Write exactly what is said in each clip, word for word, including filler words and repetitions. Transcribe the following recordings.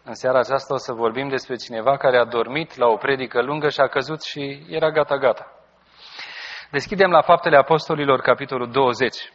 În seara aceasta o să vorbim despre cineva care a dormit la o predică lungă și a căzut și era gata-gata. Deschidem la Faptele Apostolilor, capitolul douăzeci.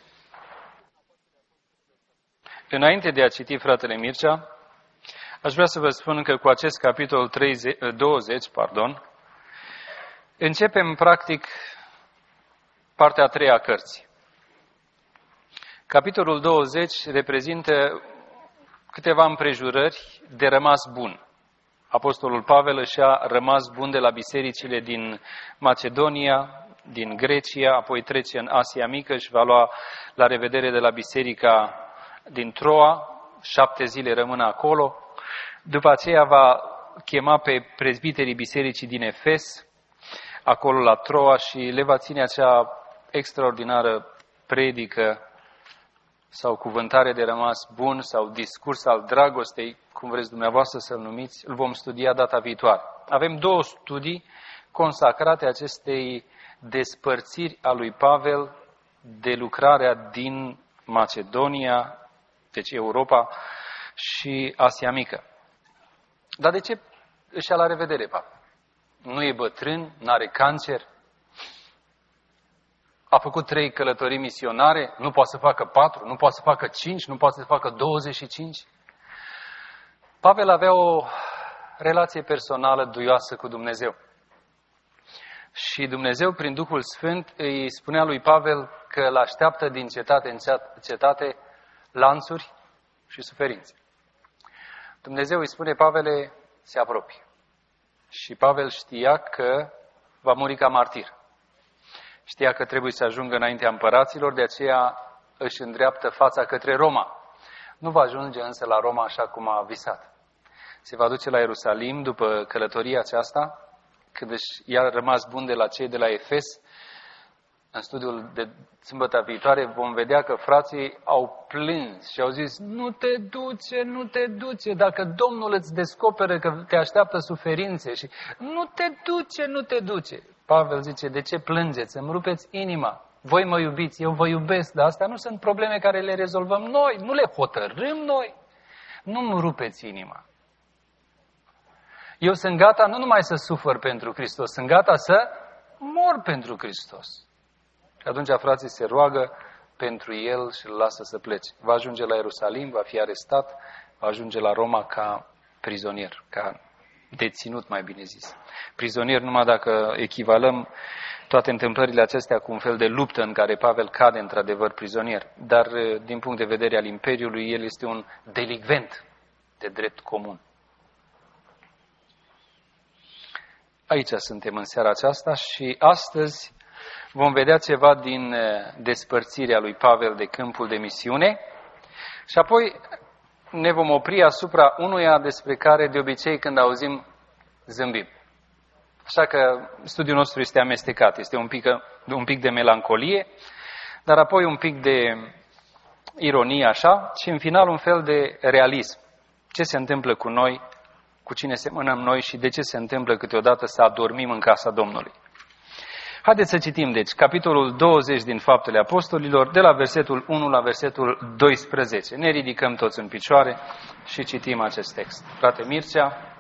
Înainte de a citi fratele Mircea, aș vrea să vă spun că cu acest capitol treizeci, douăzeci, pardon, începem practic partea a treia a cărții. Capitolul douăzeci reprezintă câteva împrejurări de rămas bun. Apostolul Pavel și-a rămas bun de la bisericile din Macedonia, din Grecia, apoi trece în Asia Mică și va lua la revedere de la biserica din Troa, șapte zile rămână acolo. După aceea va chema pe prezbiterii bisericii din Efes, acolo la Troa, și le va ține acea extraordinară predică sau cuvântare de rămas bun sau discurs al dragostei, cum vreți dumneavoastră să-l numiți, îl vom studia data viitoare. Avem două studii consacrate acestei despărțiri a lui Pavel de lucrarea din Macedonia, deci Europa, și Asia Mică. Dar de ce își ia la revedere Pavel? Nu e bătrân, n-are cancer, a făcut trei călătorii misionare, nu poate să facă patru, nu poate să facă cinci, nu poate să facă douăzeci și cinci. Pavel avea o relație personală duioasă cu Dumnezeu. Și Dumnezeu, prin Duhul Sfânt, îi spunea lui Pavel că îl așteaptă din cetate în cetate lanțuri și suferințe. Dumnezeu îi spune: Pavele, se apropie. Și Pavel știa că va muri ca martir. Știa că trebuie să ajungă înaintea împăraților, de aceea își îndreaptă fața către Roma. Nu va ajunge însă la Roma așa cum a visat. Se va duce la Ierusalim după călătoria aceasta, când își i-a rămas bun de la cei de la Efes. În studiul de sâmbătă viitoare vom vedea că frații au plâns și au zis: nu te duce, nu te duce, dacă Domnul îți descoperă că te așteaptă suferințe, și nu te duce, nu te duce. Pavel zice: de ce plângeți? Îmi rupeți inima. Voi mă iubiți, eu vă iubesc, dar astea nu sunt probleme care le rezolvăm noi, nu le hotărâm noi. Nu-mi rupeți inima. Eu sunt gata nu numai să sufăr pentru Hristos, sunt gata să mor pentru Hristos. Și atunci frații se roagă pentru el și îl lasă să plece. Va ajunge la Ierusalim, va fi arestat, va ajunge la Roma ca prizonier, ca deținut, mai bine zis. Prizonier numai dacă echivalăm toate întâmplările acestea cu un fel de luptă în care Pavel cade într-adevăr prizonier. Dar din punct de vedere al Imperiului, el este un delicvent de drept comun. Aici suntem în seara aceasta și astăzi vom vedea ceva din despărțirea lui Pavel de câmpul de misiune și apoi ne vom opri asupra unuia despre care de obicei când auzim zâmbim. Așa că studiul nostru este amestecat, este un pic, un pic de melancolie, dar apoi un pic de ironie așa și în final un fel de realism. Ce se întâmplă cu noi, cu cine semănăm noi și de ce se întâmplă câteodată să adormim în casa Domnului. Haideți să citim, deci, capitolul douăzeci din Faptele Apostolilor, de la versetul unu la versetul doisprezece. Ne ridicăm toți în picioare și citim acest text. Frate Mircea.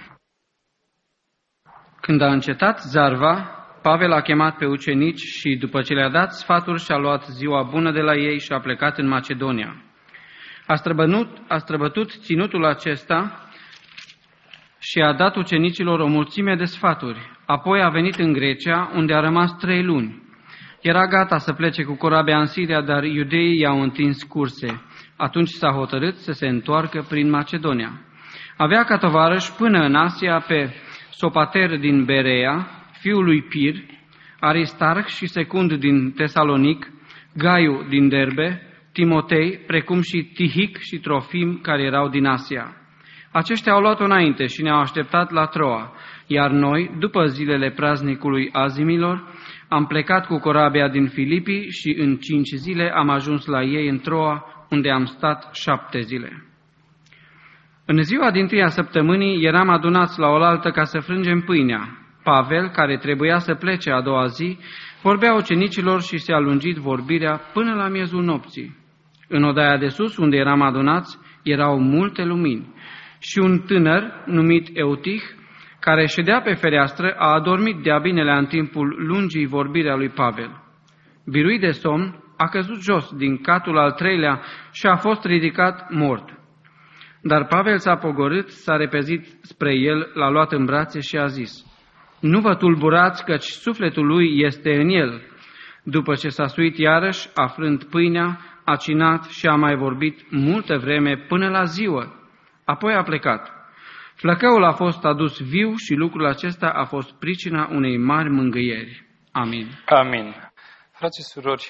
Când a încetat zarva, Pavel a chemat pe ucenici și, după ce le-a dat sfaturi, și-a luat ziua bună de la ei și a plecat în Macedonia. A străbănut, a străbătut ținutul acesta și a dat ucenicilor o mulțime de sfaturi. Apoi a venit în Grecia, unde a rămas trei luni. Era gata să plece cu corabia în Siria, dar iudeii i-au întins curse. Atunci s-a hotărât să se întoarcă prin Macedonia. Avea ca tovarăș până în Asia pe Sopater din Berea, fiul lui Pir, Aristarh și Secund din Tesalonic, Gaiu din Derbe, Timotei, precum și Tihic și Trofim, care erau din Asia. Aceștia au luat-o înainte și ne-au așteptat la Troa, iar noi, după zilele praznicului Azimilor, am plecat cu corabia din Filipii și în cinci zile am ajuns la ei în Troa, unde am stat șapte zile. În ziua dintâia săptămânii eram adunați la oaltă ca să frângem pâinea. Pavel, care trebuia să plece a doua zi, vorbea ucenicilor și se-a lungit vorbirea până la miezul nopții. În odaia de sus, unde eram adunați, erau multe lumini Și un tânăr, numit Eutih, care ședea pe fereastră, a adormit de-a binelea în timpul lungii vorbiri a lui Pavel. Biruit de somn, a căzut jos din catul al treilea și a fost ridicat mort. Dar Pavel s-a pogorât, s-a repezit spre el, l-a luat în brațe și a zis: Nu vă tulburați, căci sufletul lui este în el. După ce s-a suit iarăși, aflând pâinea, a cinat și a mai vorbit multă vreme până la ziua. Apoi a plecat. Flăcăul a fost adus viu și lucrul acesta a fost pricina unei mari mângâieri. Amin. Amin. Frați și surori,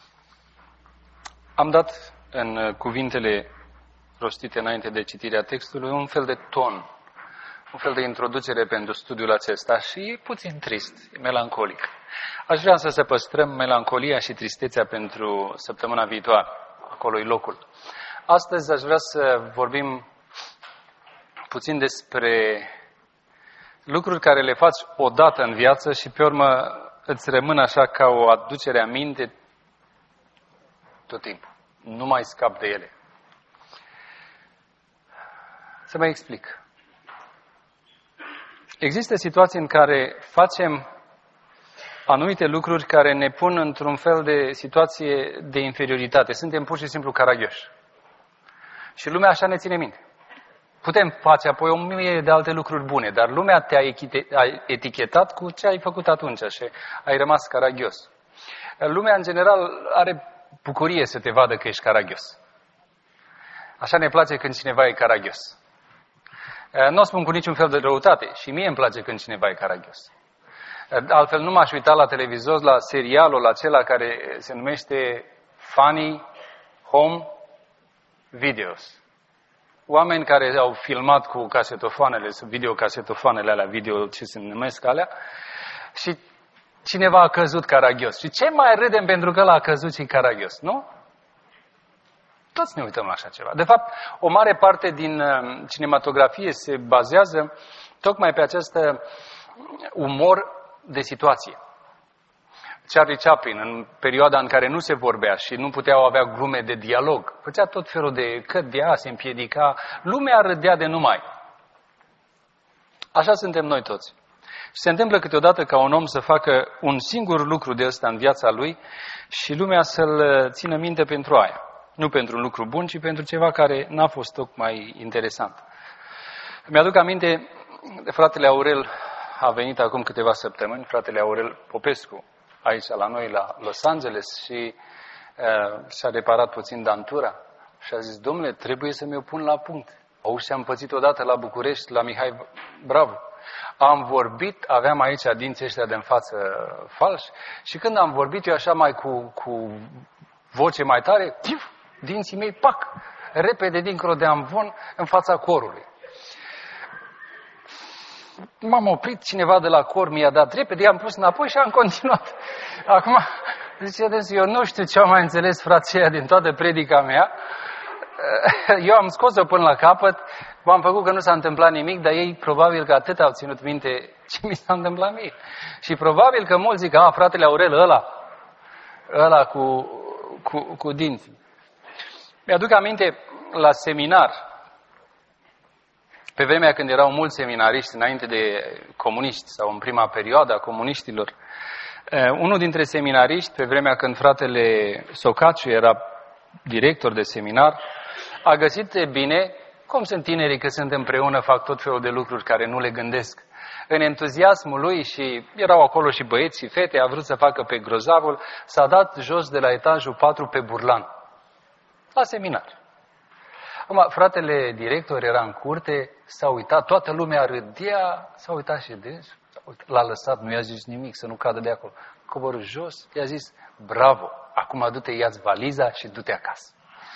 am dat în cuvintele rostite înainte de citirea textului un fel de ton, un fel de introducere pentru studiul acesta și e puțin trist, e melancolic. Aș vrea să să păstrăm melancolia și tristețea pentru săptămâna viitoare. Acolo e locul. Astăzi aș vrea să vorbim puțin despre lucruri care le faci odată în viață și pe urmă îți rămân așa ca o aducere aminte tot timpul. Nu mai scap de ele. Să mă explic. Există situații în care facem anumite lucruri care ne pun într-un fel de situație de inferioritate. Suntem pur și simplu caragioși. Și lumea așa ne ține minte. Putem face apoi o mie de alte lucruri bune, dar lumea te-a etichetat cu ce ai făcut atunci și ai rămas caragios. Lumea, în general, are bucurie să te vadă că ești caragios. Așa ne place când cineva e caragios. Nu o spun cu niciun fel de răutate și mie îmi place când cineva e caragios. Altfel nu m-aș uita la televizor, la serialul acela care se numește Funny Home Videos. Oameni care au filmat cu casetofoanele, videocasetofoanele alea, video ce se numesc alea, și cineva a căzut caragios. Și ce mai râdem pentru că ăla a căzut și caragios, nu? Toți ne uităm la așa ceva. De fapt, o mare parte din cinematografie se bazează tocmai pe acest umor de situație. Charlie Chaplin, în perioada în care nu se vorbea și nu puteau avea glume de dialog, făcea tot felul de cădea, se împiedica, lumea râdea de numai. Așa suntem noi toți. Și se întâmplă câteodată ca un om să facă un singur lucru de ăsta în viața lui și lumea să-l țină minte pentru aia. Nu pentru un lucru bun, ci pentru ceva care n-a fost tocmai interesant. Mi-aduc aminte, fratele Aurel a venit acum câteva săptămâni, fratele Aurel Popescu, aici la noi la Los Angeles și uh, și-a reparat puțin dantura și a zis: domnule, trebuie să mi-o pun la punct. Auzi, am pățit odată la București, la Mihai Bravo. Am vorbit, aveam aici dinții ăștia de-n față falși și când am vorbit eu așa mai cu, cu voce mai tare, tif, dinții mei, pac, repede dincolo de amvon în fața corului. M-am oprit, cineva de la cor mi-a dat repede, i-am pus înapoi și am continuat. Acum, ziceți, eu nu știu ce am mai înțeles frația din toată predica mea. Eu am scos-o până la capăt, m-am făcut că nu s-a întâmplat nimic, dar ei probabil că atât au ținut minte ce mi s-a întâmplat mie. Și probabil că mulți zic, a, fratele Aurel, ăla, ăla cu, cu, cu dinții. Mi-aduc aminte la seminar, pe vremea când erau mulți seminariști înainte de comuniști sau în prima perioadă a comuniștilor, unul dintre seminariști, pe vremea când fratele Socaciu era director de seminar, a găsit de bine, cum sunt tinerii că sunt împreună, fac tot felul de lucruri care nu le gândesc. În entuziasmul lui, și erau acolo și băieți și fete, a vrut să facă pe grozavul, s-a dat jos de la etajul patru pe burlan, la seminar. Acum, fratele director era în curte, s-a uitat, toată lumea râdea, s-a uitat și des, l-a lăsat, nu i-a zis nimic, să nu cadă de acolo. Coborâ jos, i-a zis, bravo, acum du-te, ia-ți valiza și du-te acasă.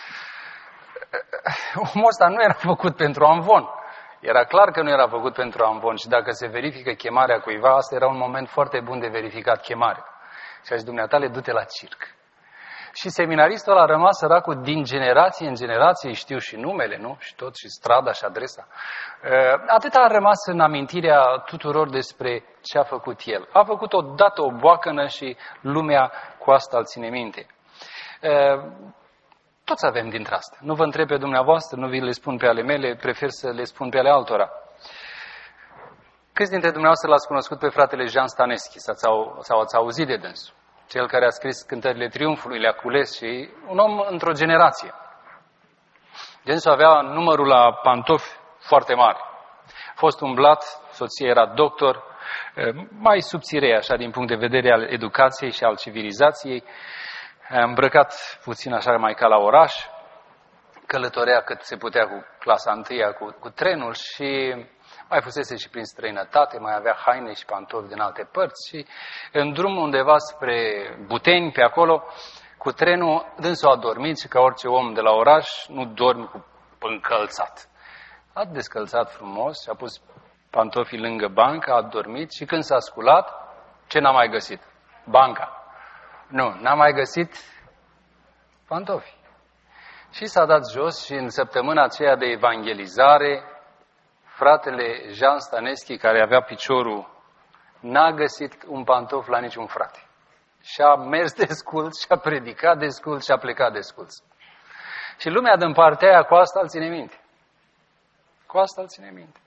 Omul ăsta nu era făcut pentru amvon. Era clar că nu era făcut pentru amvon și dacă se verifică chemarea cuiva, asta era un moment foarte bun de verificat chemarea. Și a zis, dumneatale, du-te la circ. Și seminaristul ăla a rămas săracul din generație în generație, știu și numele, nu? Și tot, și strada și adresa. Atât a rămas în amintirea tuturor despre ce a făcut el. A făcut odată o boacănă și lumea cu asta îl ține minte. Toți avem dintre astea. Nu vă întreb pe dumneavoastră, nu vi le spun pe ale mele, prefer să le spun pe ale altora. Câți dintre dumneavoastră l-ați cunoscut pe fratele Jean Staneschi sau, sau ați auzit de dânsul? Cel care a scris Cântările Triumfului, le-a cules și un om într-o generație. Dânsul avea numărul la pantofi foarte mare. A fost umblat, soția era doctor, mai subțire așa din punct de vedere al educației și al civilizației, îmbrăcat puțin așa mai ca la oraș, călătorea cât se putea cu clasa întâia, cu, cu trenul și mai fusese și prin străinătate, mai avea haine și pantofi din alte părți și în drum undeva spre Buteni, pe acolo, cu trenul, dânsul a dormit și ca orice om de la oraș, nu dormi cu încălțat. A descălțat frumos și a pus pantofii lângă bancă, a dormit și când s-a sculat, ce n-a mai găsit? Banca. Nu, n-a mai găsit pantofi. Și s-a dat jos și în săptămâna aceea de evangelizare, fratele Jean Staneschi, care avea piciorul, n-a găsit un pantof la niciun frate. Și a mers desculț, și a predicat desculț, și a plecat desculț. Și lumea din partea aia, cu asta îl ține minte. Cu asta îl ține minte.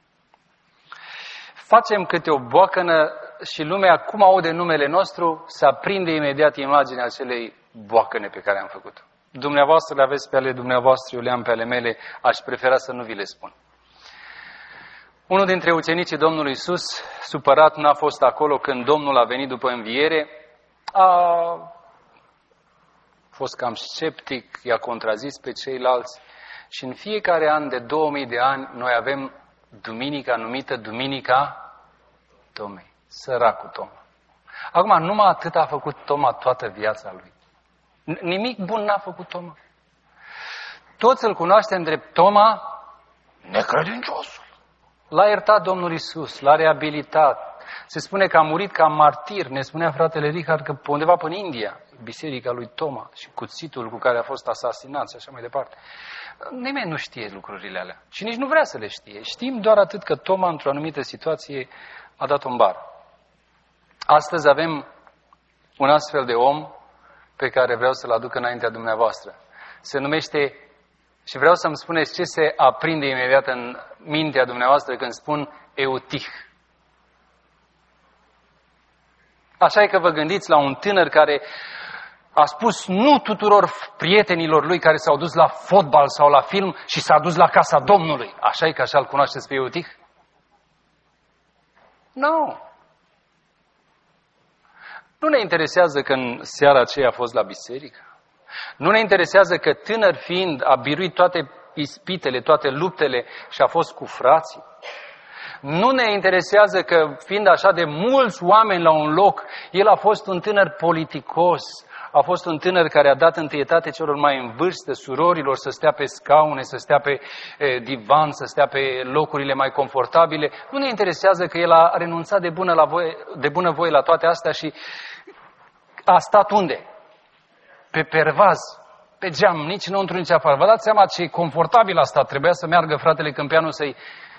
Facem câte o boacănă și lumea, cum aude numele nostru, se aprinde imediat imaginea acelei boacăne pe care am făcut-o. Dumneavoastră le aveți pe ale dumneavoastră, eu le am pe ale mele, aș prefera să nu vi le spun. Unul dintre ucenicii Domnului Iisus, supărat, n-a fost acolo când Domnul a venit după înviere, a fost cam sceptic, i-a contrazis pe ceilalți și în fiecare an de două mii de ani noi avem duminica numită Duminica Tomei. Săracul Toma. Acum, numai atât a făcut Toma toată viața lui. Nimic bun n-a făcut Toma. Toți îl cunoaștem drept Toma necredinciosul. L-a iertat Domnul Iisus, l-a reabilitat. Se spune că a murit ca martir. Ne spunea fratele Richard că pe undeva până în India, biserica lui Toma și cuțitul cu care a fost asasinat și așa mai departe. Nimeni nu știe lucrurile alea și nici nu vrea să le știe. Știm doar atât că Toma, într-o anumită situație, a dat-o în bar. Astăzi avem un astfel de om pe care vreau să-l aduc înaintea dumneavoastră. Se numește, și vreau să-mi spuneți ce se aprinde imediat în mintea dumneavoastră când spun Eutih. Așa e că vă gândiți la un tânăr care a spus nu tuturor prietenilor lui care s-au dus la fotbal sau la film și s-a dus la casa Domnului. Așa e că așa îl cunoașteți pe Eutih? Nu. Nu ne interesează că în seara aceea a fost la biserică. Nu ne interesează că tânăr fiind a biruit toate ispitele, toate luptele și a fost cu frații. Nu ne interesează că fiind așa de mulți oameni la un loc, el a fost un tânăr politicos, a fost un tânăr care a dat întâietate celor mai în vârstă, surorilor, să stea pe scaune, să stea pe e, divan, să stea pe locurile mai confortabile. Nu ne interesează că el a renunțat de bună, la voie, de bună voie la toate astea și a stat unde? Pe pervaz, pe geam, nici înăuntru, nici afară. Vă dați seama ce confortabil a stat. Trebuia să meargă fratele Câmpeanu să-i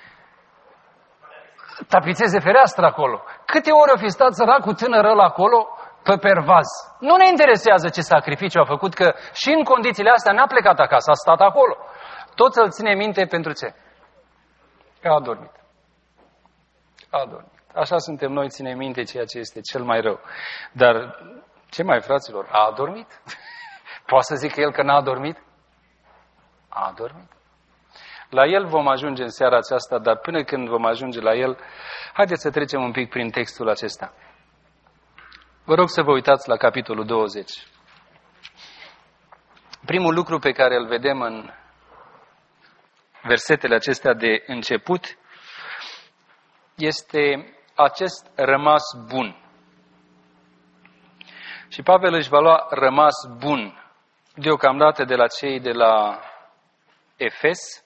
tapițeze fereastra acolo. Câte ori a fi stat săracul tânărul ăla acolo, pe pervaz. Nu ne interesează ce sacrificiu a făcut, că și în condițiile astea n-a plecat acasă, a stat acolo. Tot să-l ține minte pentru ce? Că a adormit. A adormit. Așa suntem noi, ține minte ceea ce este cel mai rău. Dar ce mai, fraților? A adormit? Poate să zic el că n-a adormit? A adormit. La el vom ajunge în seara aceasta, dar până când vom ajunge la el, haideți să trecem un pic prin textul acesta. Vă rog să vă uitați la capitolul douăzeci. Primul lucru pe care îl vedem în versetele acestea de început este acest rămas bun. Și Pavel își va lua rămas bun deocamdată de la cei de la Efes.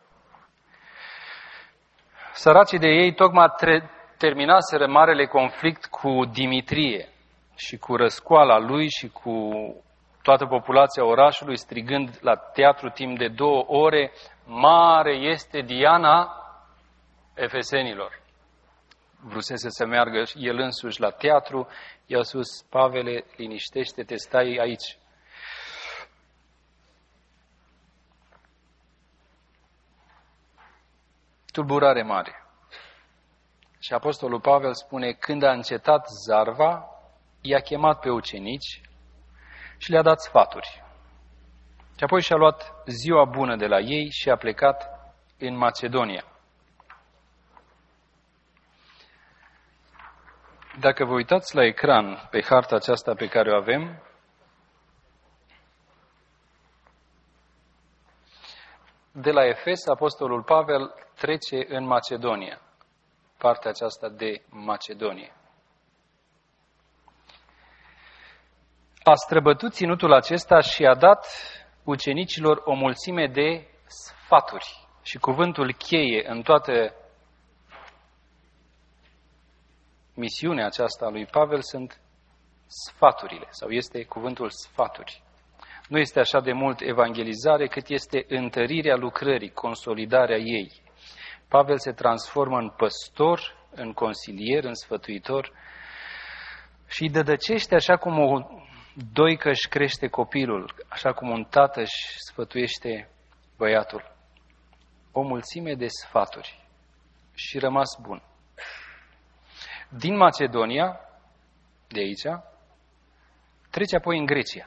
Săracii de ei tocmai tre- terminaseră marele conflict cu Dimitrie și cu răscoala lui și cu toată populația orașului strigând la teatru timp de două ore: mare este Diana efesenilor. Vrusese să meargă el însuși la teatru, i-au spus: Pavele, liniștește-te, stai aici. tulburare mare. Și Apostolul Pavel spune, când a încetat zarva, i-a chemat pe ucenici și le-a dat sfaturi. Și apoi și-a luat ziua bună de la ei și a plecat în Macedonia. Dacă vă uitați la ecran, pe harta aceasta pe care o avem, de la Efes, Apostolul Pavel trece în Macedonia, partea aceasta de Macedonie. A străbătut ținutul acesta și a dat ucenicilor o mulțime de sfaturi. Și cuvântul cheie în toată misiunea aceasta a lui Pavel sunt sfaturile, sau este cuvântul sfaturi. Nu este așa de mult evangelizare, cât este întărirea lucrării, consolidarea ei. Pavel se transformă în păstor, în consilier, în sfătuitor și îi dădăcește așa cum o doică își crește copilul, așa cum un tată își sfătuiește băiatul. O mulțime de sfaturi și rămas bun. Din Macedonia, de aici, trece apoi în Grecia.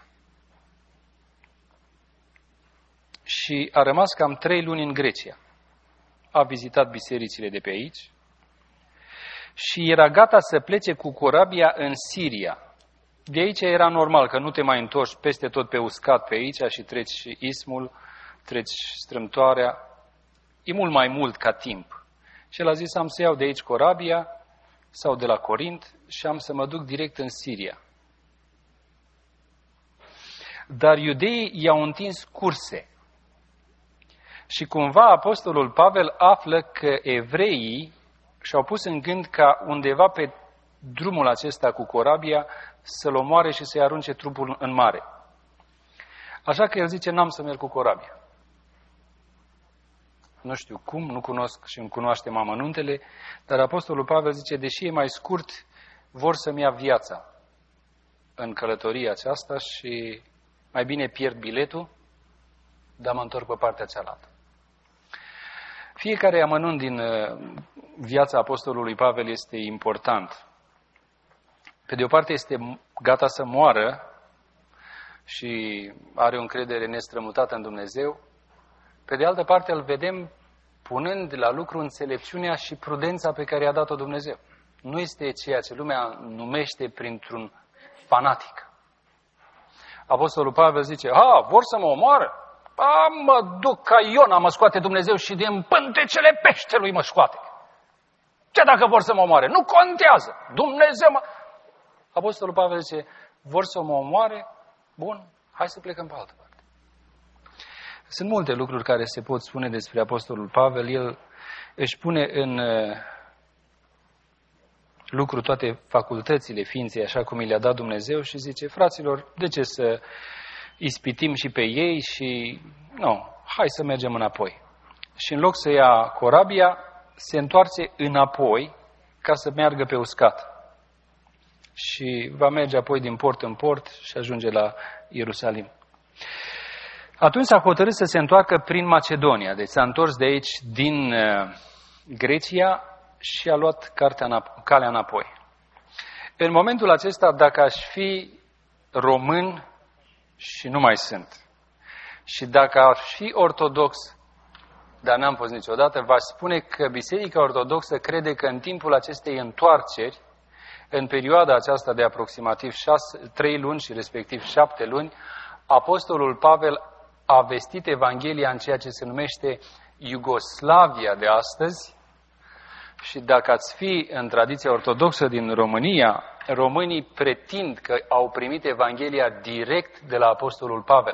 Și a rămas cam trei luni în Grecia. A vizitat bisericile de pe aici și era gata să plece cu corabia în Siria. De aici era normal, că nu te mai întorci peste tot pe uscat pe aici și treci ismul, treci strâmtoarea. E mult mai mult ca timp. Și el a zis, am să iau de aici corabia sau de la Corint și am să mă duc direct în Siria. Dar iudeii i-au întins curse. Și cumva Apostolul Pavel află că evreii și-au pus în gând ca undeva pe drumul acesta cu corabia să-l omoare și să-i arunce trupul în mare. Așa că el zice, n-am să merg cu corabia. Nu știu cum, nu cunosc și îmi cunoaștem amănuntele, dar Apostolul Pavel zice, deși e mai scurt, vor să-mi ia viața în călătoria aceasta și mai bine pierd biletul, dar mă întorc pe partea cealaltă. Fiecare amănunt din viața Apostolului Pavel este important. Pe de o parte este gata să moară și are o încredere nestrămutată în Dumnezeu. Pe de altă parte îl vedem punând la lucru înțelepciunea și prudența pe care i-a dat-o Dumnezeu. Nu este ceea ce lumea numește printr-un fanatic. Apostolul Pavel zice, ha, vor să mă omoară? A, mă duc ca Iona, mă scoate Dumnezeu și din pântecele peștelui mă scoate. Ce dacă vor să mă omoare? Nu contează. Dumnezeu mă... Apostolul Pavel zice, vor să mă omoare? Bun, hai să plecăm pe altă parte. Sunt multe lucruri care se pot spune despre Apostolul Pavel. El își pune în lucru toate facultățile ființei, așa cum i le-a dat Dumnezeu și zice, fraților, de ce să ispitim și pe ei și, nu, hai să mergem înapoi. Și în loc să ia corabia, se întoarce înapoi ca să meargă pe uscat. Și va merge apoi din port în port și ajunge la Ierusalim. Atunci s-a hotărât să se întoarcă prin Macedonia. Deci s-a întors de aici din Grecia și a luat cartea înap- calea înapoi. În momentul acesta, dacă aș fi român, și nu mai sunt, și dacă ar fi ortodox, dar n-am fost niciodată, v-aș spune că Biserica Ortodoxă crede că în timpul acestei întoarceri, în perioada aceasta de aproximativ șase, trei luni și respectiv șapte luni, Apostolul Pavel a vestit Evanghelia în ceea ce se numește Iugoslavia de astăzi. Și dacă ați fi în tradiția ortodoxă din România, românii pretind că au primit Evanghelia direct de la Apostolul Pavel.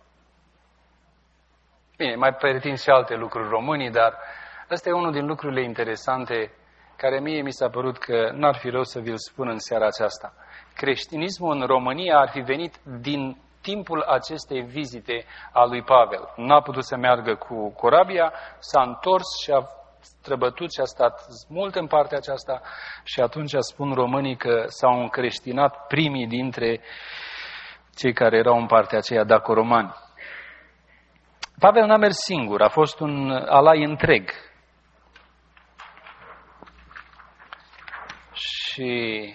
Bine, mai pretind și alte lucruri românii, dar ăsta e unul din lucrurile interesante care mie mi s-a părut că n-ar fi rău să vi-l spun în seara aceasta. Creștinismul în România ar fi venit din timpul acestei vizite a lui Pavel. N-a putut să meargă cu corabia, s-a întors și a străbătut și a stat mult în partea aceasta și atunci spun românii că s-au încreștinat primii dintre cei care erau în partea aceea daco-romani. Pavel n-a mers singur, a fost un alai întreg. Și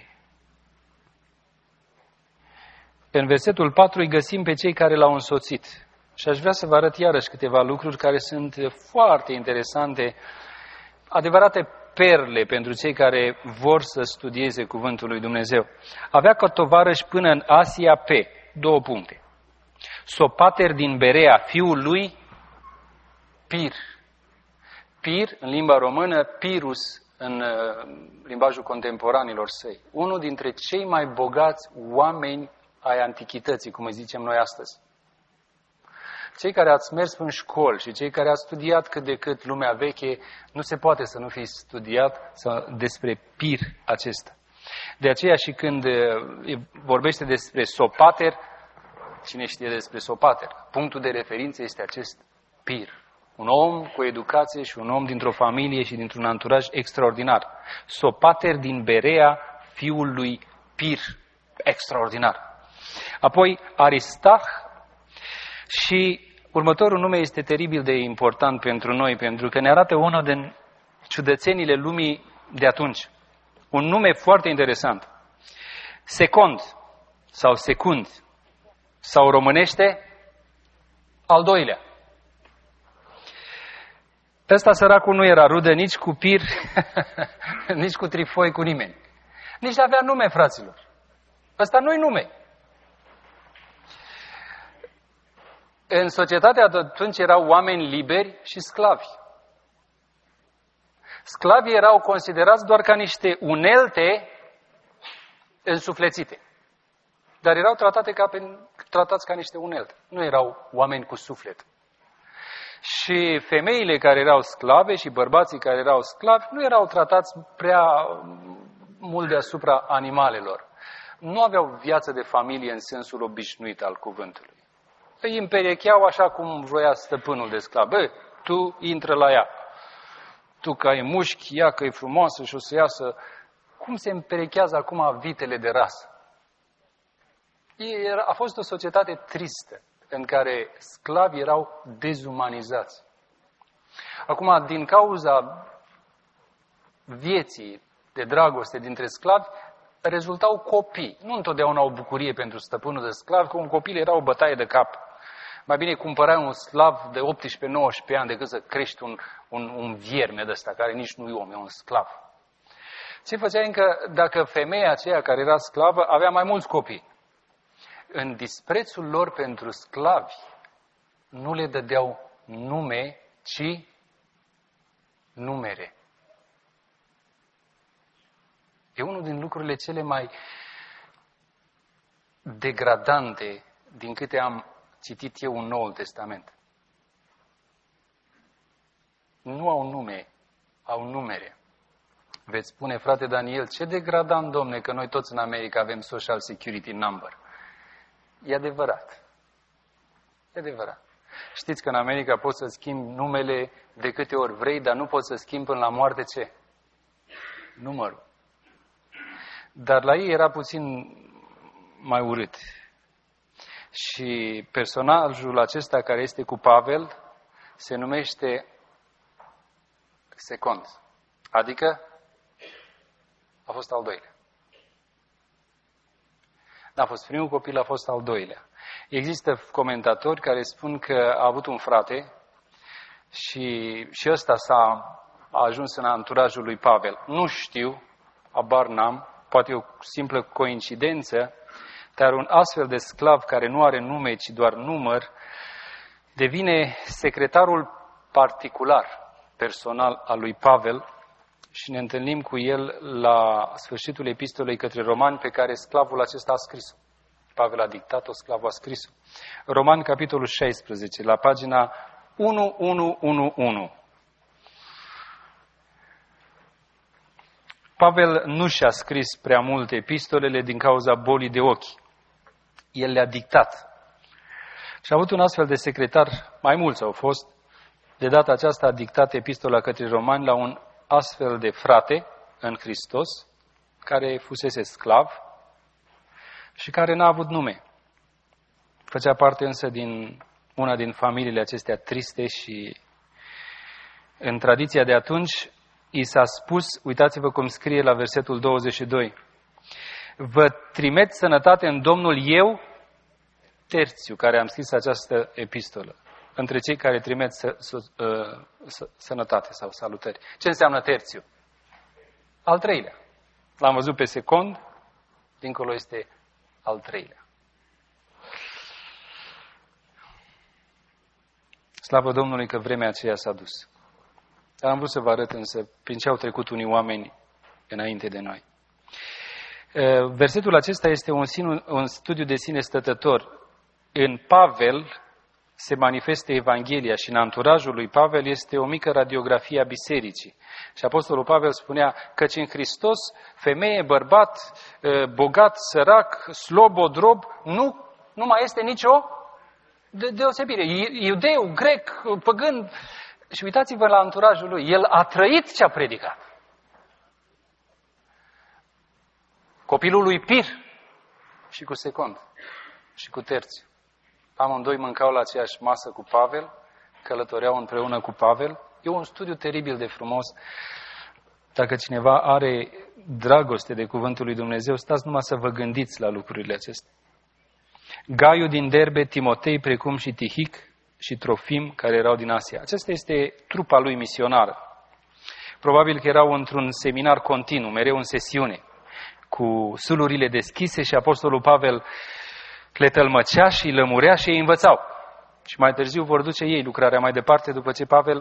în versetul patru îi găsim pe cei care l-au însoțit. Și aș vrea să vă arăt iarăși câteva lucruri care sunt foarte interesante, adevărate perle pentru cei care vor să studieze Cuvântul lui Dumnezeu. Avea ca tovarăși până în Asia pe două puncte. Sopater din Berea, fiul lui Pir. Pir, în limba română, Pirus, în limbajul contemporanilor săi. Unul dintre cei mai bogați oameni ai antichității, cum îi zicem noi astăzi. Cei care ați mers în școli și cei care ați studiat cât de cât lumea veche, nu se poate să nu fi studiat despre Pir acesta. De aceea și când vorbește despre Sopater, cine știe despre Sopater? Punctul de referință este acest Pir. Un om cu educație și un om dintr-o familie și dintr-un anturaj extraordinar. Sopater din Berea, fiul lui Pir. Extraordinar. Apoi Aristah și următorul nume este teribil de important pentru noi, pentru că ne arată una din ciudățenile lumii de atunci. Un nume foarte interesant. Secund sau Secund sau românește al doilea. Ăsta săracul nu era rudă nici cu Pir, nici cu Trifoi, cu nimeni. Nici nu avea nume, fraților. Ăsta nu-i nume. În societatea de atunci erau oameni liberi și sclavi. Sclavii erau considerați doar ca niște unelte însuflețite. Dar erau tratate ca pe, tratați ca niște unelte. Nu erau oameni cu suflet. Și femeile care erau sclave și bărbații care erau sclavi nu erau tratați prea mult deasupra animalelor. Nu aveau viață de familie în sensul obișnuit al cuvântului. Îi împerecheau așa cum vroia stăpânul de sclav. Bă, tu intră la ea. Tu că ai mușchi, ea că e frumoasă și o să iasă. Cum se împerechează acum vitele de rasă? A fost o societate tristă în care sclavii erau dezumanizați. Acum, din cauza vieții de dragoste dintre sclavi, rezultau copii. Nu întotdeauna o bucurie pentru stăpânul de sclav, că un copil era o bătaie de cap. Mai bine cumpărai un sclav de optsprezece-nouăsprezece ani decât să crești un, un, un vierme de ăsta, care nici nu e om, e un sclav. Ce făcea încă dacă femeia aceea care era sclavă avea mai mulți copii? În disprețul lor pentru sclavi nu le dădeau nume, ci numere. E unul din lucrurile cele mai degradante din câte am citit eu în Noul Testament. Nu au nume, au numere. Veți spune, frate Daniel, ce degradant, domne, că noi toți în America avem Social Security Number. E adevărat. E adevărat. Știți că în America poți să schimbi numele de câte ori vrei, dar nu poți să schimbi până la moarte ce? Numărul. Dar la ei era puțin mai urât. Și personajul acesta care este cu Pavel se numește Secund. Adică a fost al doilea. N-a fost primul copil, a fost al doilea. Există comentatori care spun că a avut un frate și, și ăsta s-a a ajuns în anturajul lui Pavel. Nu știu, abar n-am, poate e o simplă coincidență, dar un astfel de sclav care nu are nume, ci doar număr, devine secretarul particular, personal al lui Pavel și ne întâlnim cu el la sfârșitul epistolei către Romani pe care sclavul acesta a scris-o. Pavel a dictat-o, sclavul a scris-o. Romani, capitolul șaisprezece, la pagina unu unu unu unu. Pavel nu și-a scris prea multe epistolele din cauza bolii de ochi. El le-a dictat. Și a avut un astfel de secretar, mai mulți au fost, de data aceasta a dictat epistola către Romani la un astfel de frate în Hristos, care fusese sclav și care n-a avut nume. Făcea parte însă din una din familiile acestea triste și în tradiția de atunci i s-a spus, uitați-vă cum scrie la versetul douăzeci și doi, vă trimit sănătate în Domnul eu, Terțiu, care am scris această epistolă, între cei care trimit să, să, să, sănătate sau salutări. Ce înseamnă Terțiu? Al treilea. L-am văzut pe secund, dincolo este al treilea. Slavă Domnului că vremea aceea s-a dus. Dar am vrut să vă arăt însă prin ce au trecut unii oameni înainte de noi. Versetul acesta este un, sinu, un studiu de sine stătător. În Pavel se manifestă Evanghelia și în anturajul lui Pavel este o mică radiografie a bisericii. Și Apostolul Pavel spunea căci în Hristos, femeie, bărbat, bogat, sărac, slobodrob, nu, nu mai este nicio de deosebire. Iudeu, grec, păgân. Și uitați-vă la anturajul lui. El a trăit ce a predicat. Copilul lui Pir și cu Secund și cu Terțiu. Amândoi mâncau la aceeași masă cu Pavel, călătoreau împreună cu Pavel. E un studiu teribil de frumos. Dacă cineva are dragoste de cuvântul lui Dumnezeu, stați numai să vă gândiți la lucrurile acestea. Gaiu din Derbe, Timotei, precum și Tihic și Trofim, care erau din Asia. Acesta este trupa lui misionară. Probabil că erau într-un seminar continuu, mereu în sesiune, cu sulurile deschise și Apostolul Pavel le tălmăcea și îi lămurea și îi învățau. Și mai târziu vor duce ei lucrarea mai departe după ce Pavel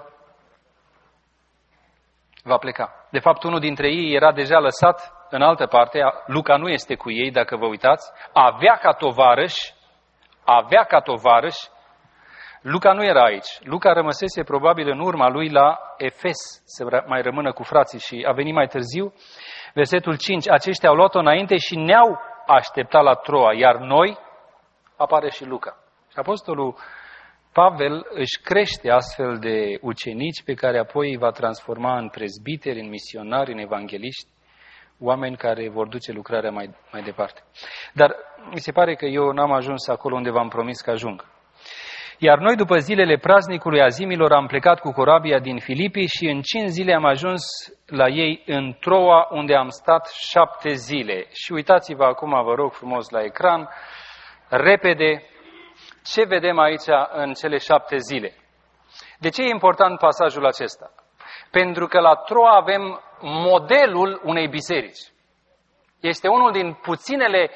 va pleca. De fapt, unul dintre ei era deja lăsat în altă parte, Luca nu este cu ei, dacă vă uitați, avea ca tovarăș, avea ca tovarăș, Luca nu era aici. Luca rămăsese probabil în urma lui la Efes, să mai rămână cu frații și a venit mai târziu. Versetul cinci, aceștia au luat-o înainte și ne-au așteptat la Troa, iar noi, apare și Luca. Și Apostolul Pavel își crește astfel de ucenici pe care apoi îi va transforma în prezbiteri, în misionari, în evangeliști, oameni care vor duce lucrarea mai, mai departe. Dar mi se pare că eu n-am ajuns acolo unde v-am promis că ajung. Iar noi, după zilele praznicului Azimilor, am plecat cu corabia din Filipii și în cinci zile am ajuns la ei în Troa, unde am stat șapte zile. Și uitați-vă acum, vă rog frumos, la ecran, repede, ce vedem aici în cele șapte zile. De ce e important pasajul acesta? Pentru că la Troa avem modelul unei biserici. Este unul din puținele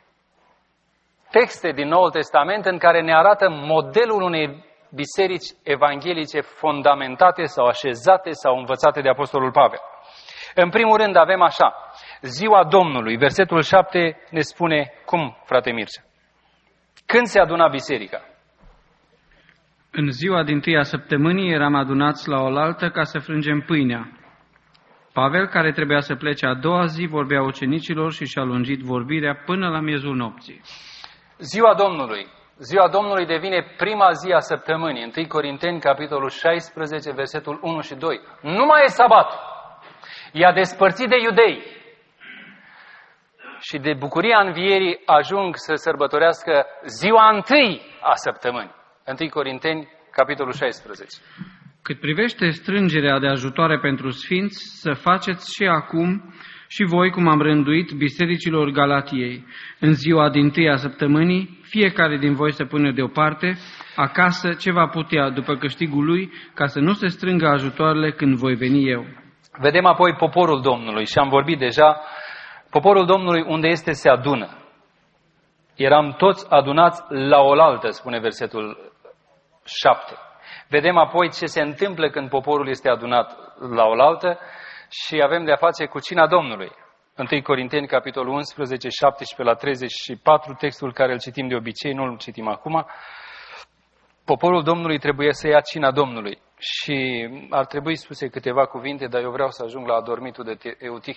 texte din Noul Testament în care ne arată modelul unei biserici evanghelice fondamentate sau așezate sau învățate de Apostolul Pavel. În primul rând avem așa, ziua Domnului, versetul șapte ne spune, cum, frate Mircea? Când se aduna biserica? În ziua dintâia săptămânii eram adunați la oaltă ca să frângem pâinea. Pavel, care trebuia să plece a doua zi, vorbea ucenicilor și și-a lungit vorbirea până la miezul nopții. Ziua Domnului. Ziua Domnului devine prima zi a săptămânii. întâi Corinteni, capitolul șaisprezece, versetul unu și doi. Nu mai e sabatul. I-a despărțit de iudei. Și de bucuria învierii ajung să sărbătorească ziua întâi a săptămânii. întâi Corinteni, capitolul șaisprezece. Cât privește strângerea de ajutoare pentru sfinți, să faceți și acum și voi, cum am rânduit bisericilor Galatiei. În ziua dintâi a săptămânii, fiecare din voi să pune deoparte acasă ce va putea după câștigul lui, ca să nu se strângă ajutoarele când voi veni eu. Vedem apoi poporul Domnului și am vorbit deja, poporul Domnului unde este se adună. Eram toți adunați la oaltă, spune versetul șapte. Vedem apoi ce se întâmplă când poporul este adunat la oaltă și avem de-a face cu cina Domnului. întâi Corinteni, capitolul unsprezece, șaptesprezece la treizeci și patru, textul care îl citim de obicei, nu îl citim acum. Poporul Domnului trebuie să ia cina Domnului și ar trebui spuse câteva cuvinte, dar eu vreau să ajung la adormitul de Eutih.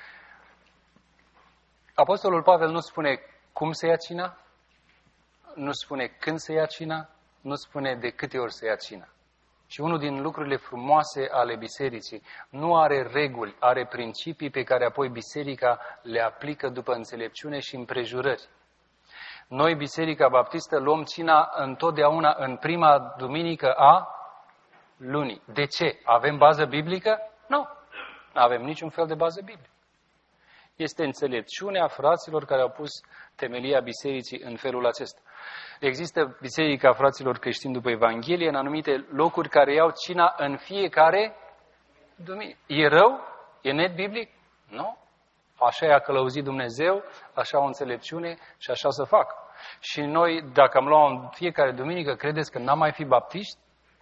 Apostolul Pavel nu spune cum să ia cina, nu spune când să ia cina, nu spune de câte ori să ia cina. Și unul din lucrurile frumoase ale bisericii nu are reguli, are principii pe care apoi biserica le aplică după înțelepciune și împrejurări. Noi, Biserica Baptistă, luăm cina întotdeauna în prima duminică a lunii. De ce? Avem bază biblică? Nu. Nu avem niciun fel de bază biblică. Este înțelepciunea fraților care au pus temelia bisericii în felul acesta. Există biserica fraților creștini după Evanghelie în anumite locuri care iau cina în fiecare duminică. E rău? E net biblic? Nu. Așa i-a călăuzit Dumnezeu, așa o înțelepciune și așa să fac. Și noi, dacă am luat în fiecare duminică, credeți că n-am mai fi baptiști?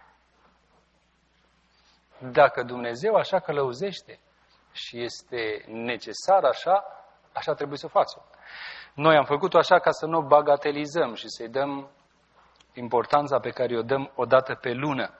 Dacă Dumnezeu așa călăuzește și este necesar așa, așa trebuie să o facem. Noi am făcut-o așa ca să nu o bagatelizăm și să-i dăm importanța pe care o dăm o dată pe lună.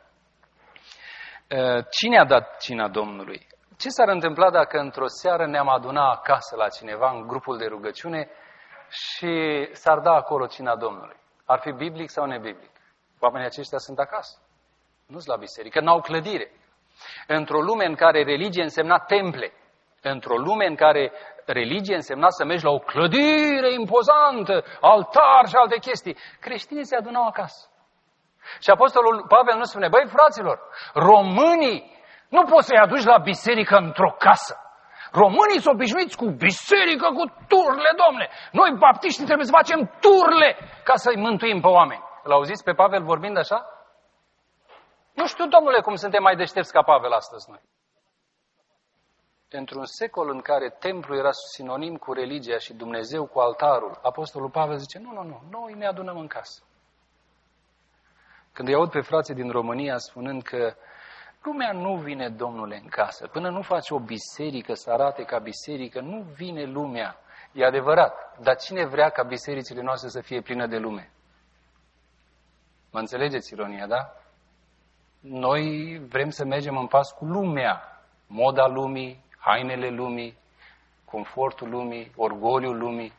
Cine a dat cina Domnului? Ce s-ar întâmpla dacă într-o seară ne-am adunat acasă la cineva în grupul de rugăciune și s-ar da acolo cina Domnului? Ar fi biblic sau nebiblic? Oamenii aceștia sunt acasă. Nu-s la biserică, n-au clădire. Într-o lume în care religie însemna temple, într-o lume în care religie însemna să mergi la o clădire impozantă, altar și alte chestii, creștinii se adunau acasă. Și Apostolul Pavel nu spune, băi fraților, românii nu poți să-i aduci la biserică într-o casă. Românii sunt obișnuiți cu biserică, cu turle, domne. Noi, baptiștii, trebuie să facem turle ca să-i mântuim pe oameni. L-auziți pe Pavel vorbind așa? Nu știu, domnule, cum suntem mai deștepți ca Pavel astăzi noi. Într-un secol în care templul era sinonim cu religia și Dumnezeu cu altarul, Apostolul Pavel zice, nu, nu, nu, noi ne adunăm în casă. Când îi aud pe frații din România spunând că lumea nu vine, domnule, în casă, până nu faci o biserică să arate ca biserică, nu vine lumea. E adevărat, dar cine vrea ca bisericile noastre să fie pline de lume? Mă înțelegeți ironia, da? Noi vrem să mergem în pas cu lumea, moda lumii, hainele lumii, confortul lumii, orgoliul lumii.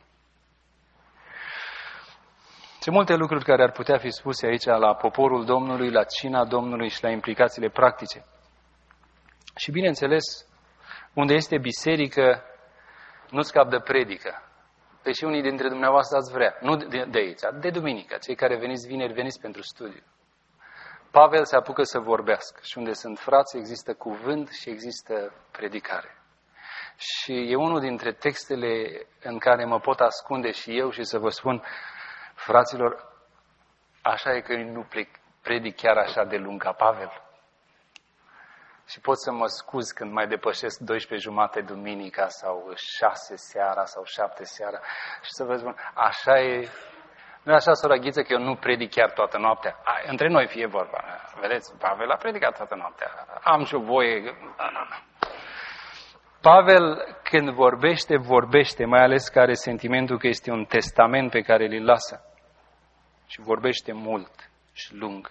Sunt multe lucruri care ar putea fi spuse aici la poporul Domnului, la cina Domnului și la implicațiile practice. Și bineînțeles, unde este biserică, nu scap de predică. Deși unii dintre dumneavoastră ați vrea, nu de, de aici, de duminică, cei care veniți vineri, veniți pentru studiu. Pavel se apucă să vorbească și unde sunt frați există cuvânt și există predicare. Și e unul dintre textele în care mă pot ascunde și eu și să vă spun, fraților, așa e că nu plec, predic chiar așa de lung ca Pavel. Și pot să mă scuz când mai depășesc douăsprezece jumate duminica sau șase seara sau șapte seara și să vă spun, așa e. Nu e așa, sora Ghiță, că eu nu predic chiar toată noaptea. A, între noi fie vorba. Vedeți, Pavel a predicat toată noaptea. Am și o voie. Pavel, când vorbește, vorbește, mai ales că are sentimentul că este un testament pe care îl lasă. Și vorbește mult și lung.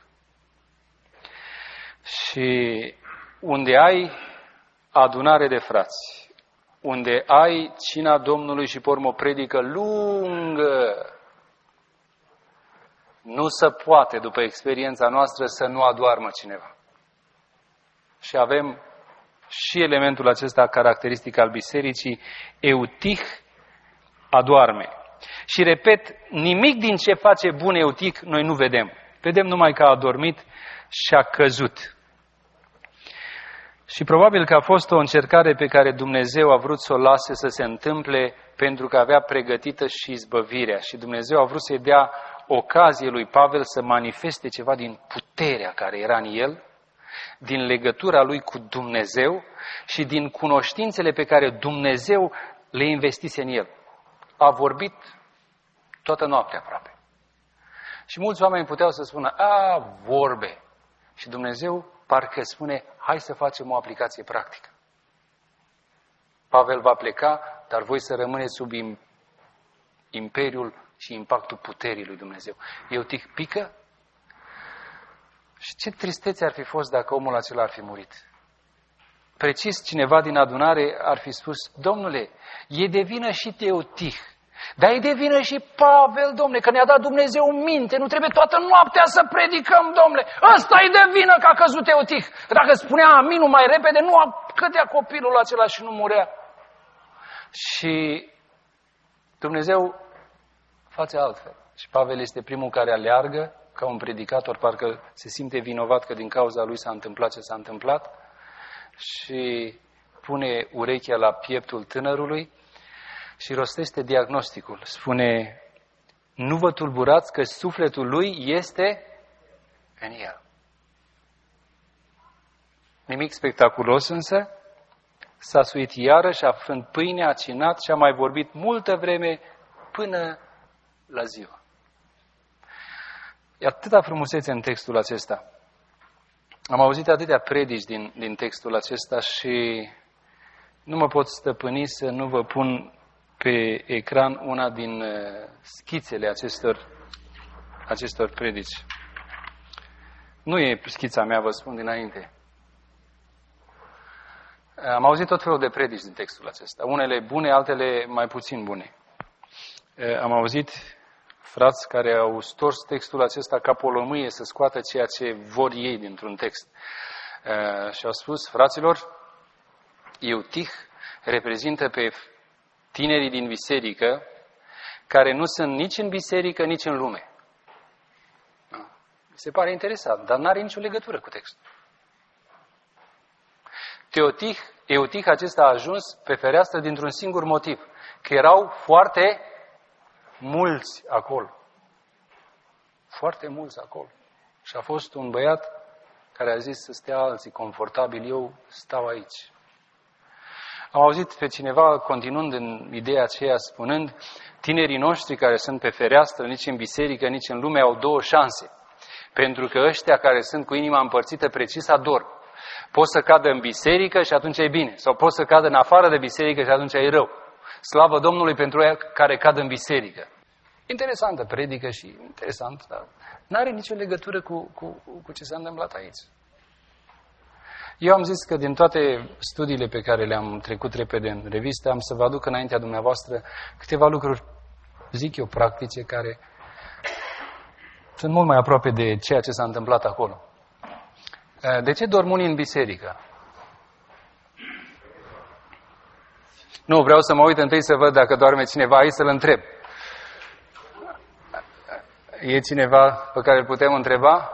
Și unde ai adunare de frați, unde ai cina Domnului și pormă o predică lungă, nu se poate, după experiența noastră, să nu adoarmă cineva. Și avem și elementul acesta caracteristic al bisericii, Eutich adoarme. Și repet, nimic din ce face bun Eutich noi nu vedem. Vedem numai că a adormit și a căzut. Și probabil că a fost o încercare pe care Dumnezeu a vrut să o lase să se întâmple pentru că avea pregătită și izbăvirea. Și Dumnezeu a vrut să-i dea ocazie lui Pavel să manifeste ceva din puterea care era în el, din legătura lui cu Dumnezeu și din cunoștințele pe care Dumnezeu le investise în el. A vorbit toată noaptea aproape. Și mulți oameni puteau să spună, a, vorbe. Și Dumnezeu parcă spune, hai să facem o aplicație practică. Pavel va pleca, dar voi să rămâneți sub imperiul și impactul puterii lui Dumnezeu. Eutich pică? Și ce tristețe ar fi fost dacă omul acela ar fi murit. Precis cineva din adunare ar fi spus, domnule, e de vină și Eutich, dar e de vină și Pavel, domnule, că ne-a dat Dumnezeu minte, nu trebuie toată noaptea să predicăm, domnule. Ăsta e de vină că a căzut Eutich. Dacă spunea aminul mai repede, nu cădea copilul acela și nu murea. Și Dumnezeu face altfel. Și Pavel este primul care aleargă ca un predicator, parcă se simte vinovat că din cauza lui s-a întâmplat ce s-a întâmplat. Și pune urechea la pieptul tânărului și rostește diagnosticul. Spune, nu vă tulburați că sufletul lui este în el. Nimic spectaculos însă, s-a suit iarăși, a frânt pâine, a cinat și a mai vorbit multă vreme până la ziua. E atâta frumusețe în textul acesta. Am auzit atâtea predici din, din textul acesta și nu mă pot stăpâni să nu vă pun pe ecran una din schițele acestor, acestor predici. Nu e schița mea, vă spun dinainte. Am auzit tot felul de predici din textul acesta. Unele bune, altele mai puțin bune. Am auzit frați care au stors textul acesta ca pe o lămâie să scoată ceea ce vor ei dintr-un text. Și au spus, fraților, Eutih reprezintă pe tinerii din biserică care nu sunt nici în biserică, nici în lume. Se pare interesant, dar nu are nicio legătură cu textul. Teotih, Eutih acesta a ajuns pe fereastră dintr-un singur motiv, că erau foarte mulți acolo. Foarte mulți acolo. Și a fost un băiat care a zis să stea alții confortabil, eu stau aici. Am auzit pe cineva, continuând în ideea aceea, spunând, tinerii noștri care sunt pe fereastră, nici în biserică, nici în lume, au două șanse. Pentru că ăștia care sunt cu inima împărțită precis adorm. Pot să cadă în biserică și atunci e bine. Sau pot să cadă în afară de biserică și atunci e rău. Slavă Domnului pentru ei care cad în biserică. Interesantă predică și interesant, dar nu are nicio legătură cu, cu, cu ce s-a întâmplat aici. Eu am zis că din toate studiile pe care le-am trecut repede în revistă, am să vă aduc înaintea dumneavoastră câteva lucruri, zic eu, practice, care sunt mult mai aproape de ceea ce s-a întâmplat acolo. De ce dorm unii în biserică? Nu, vreau să mă uit întâi să văd dacă doarme cineva aici, să-l întreb. E cineva pe care îl putem întreba?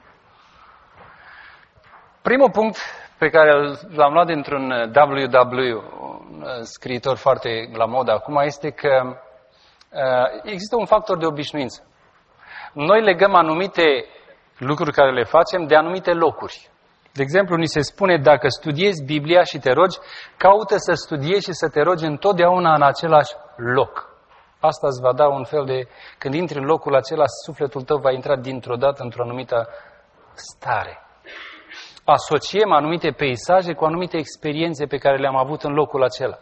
Primul punct pe care l-am luat dintr-un W W, un scriitor foarte la modă acum, este că există un factor de obișnuință. Noi legăm anumite lucruri care le facem de anumite locuri. De exemplu, ni se spune, dacă studiezi Biblia și te rogi, caută să studiezi și să te rogi întotdeauna în același loc. Asta îți va da un fel de... Când intri în locul acela, sufletul tău va intra dintr-o dată într-o anumită stare. Asociem anumite peisaje cu anumite experiențe pe care le-am avut în locul acela.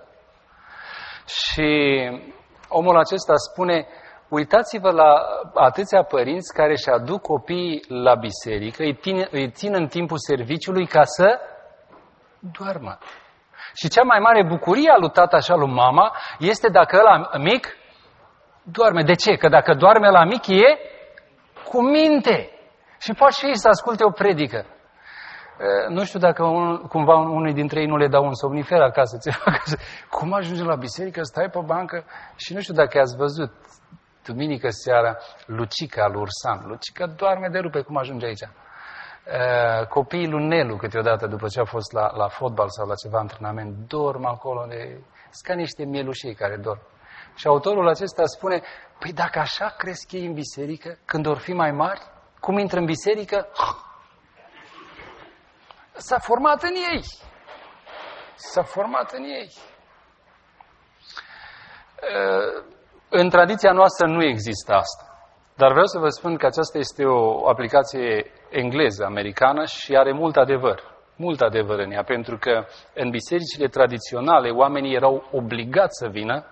Și omul acesta spune, uitați-vă la atâția părinți care își aduc copiii la biserică, îi țin, îi țin în timpul serviciului ca să doarmă. Și cea mai mare bucurie a lui tata și a lui mama este dacă ăla mic doarme. De ce? Că dacă doarme la mic e cu minte. Și poate și ei să asculte o predică. Nu știu dacă un, cumva unui dintre ei nu le dau un somnifer acasă. Cum ajunge la biserică, stai pe bancă și nu știu dacă ați văzut duminică seara Lucica lui Ursan. Lucica doarme de rupe, cum ajunge aici. Copiii lui Nelu câteodată după ce a fost la, la fotbal sau la ceva antrenament, dorm acolo, de... sunt ca niște mielușei care dorm. Și autorul acesta spune, păi dacă așa cresc ei în biserică, când or fi mai mari, cum intră în biserică, s-a format în ei. S-a format în ei. În tradiția noastră nu există asta. Dar vreau să vă spun că aceasta este o aplicație engleză, americană și are mult adevăr. Mult adevăr în ea, pentru că în bisericile tradiționale oamenii erau obligați să vină.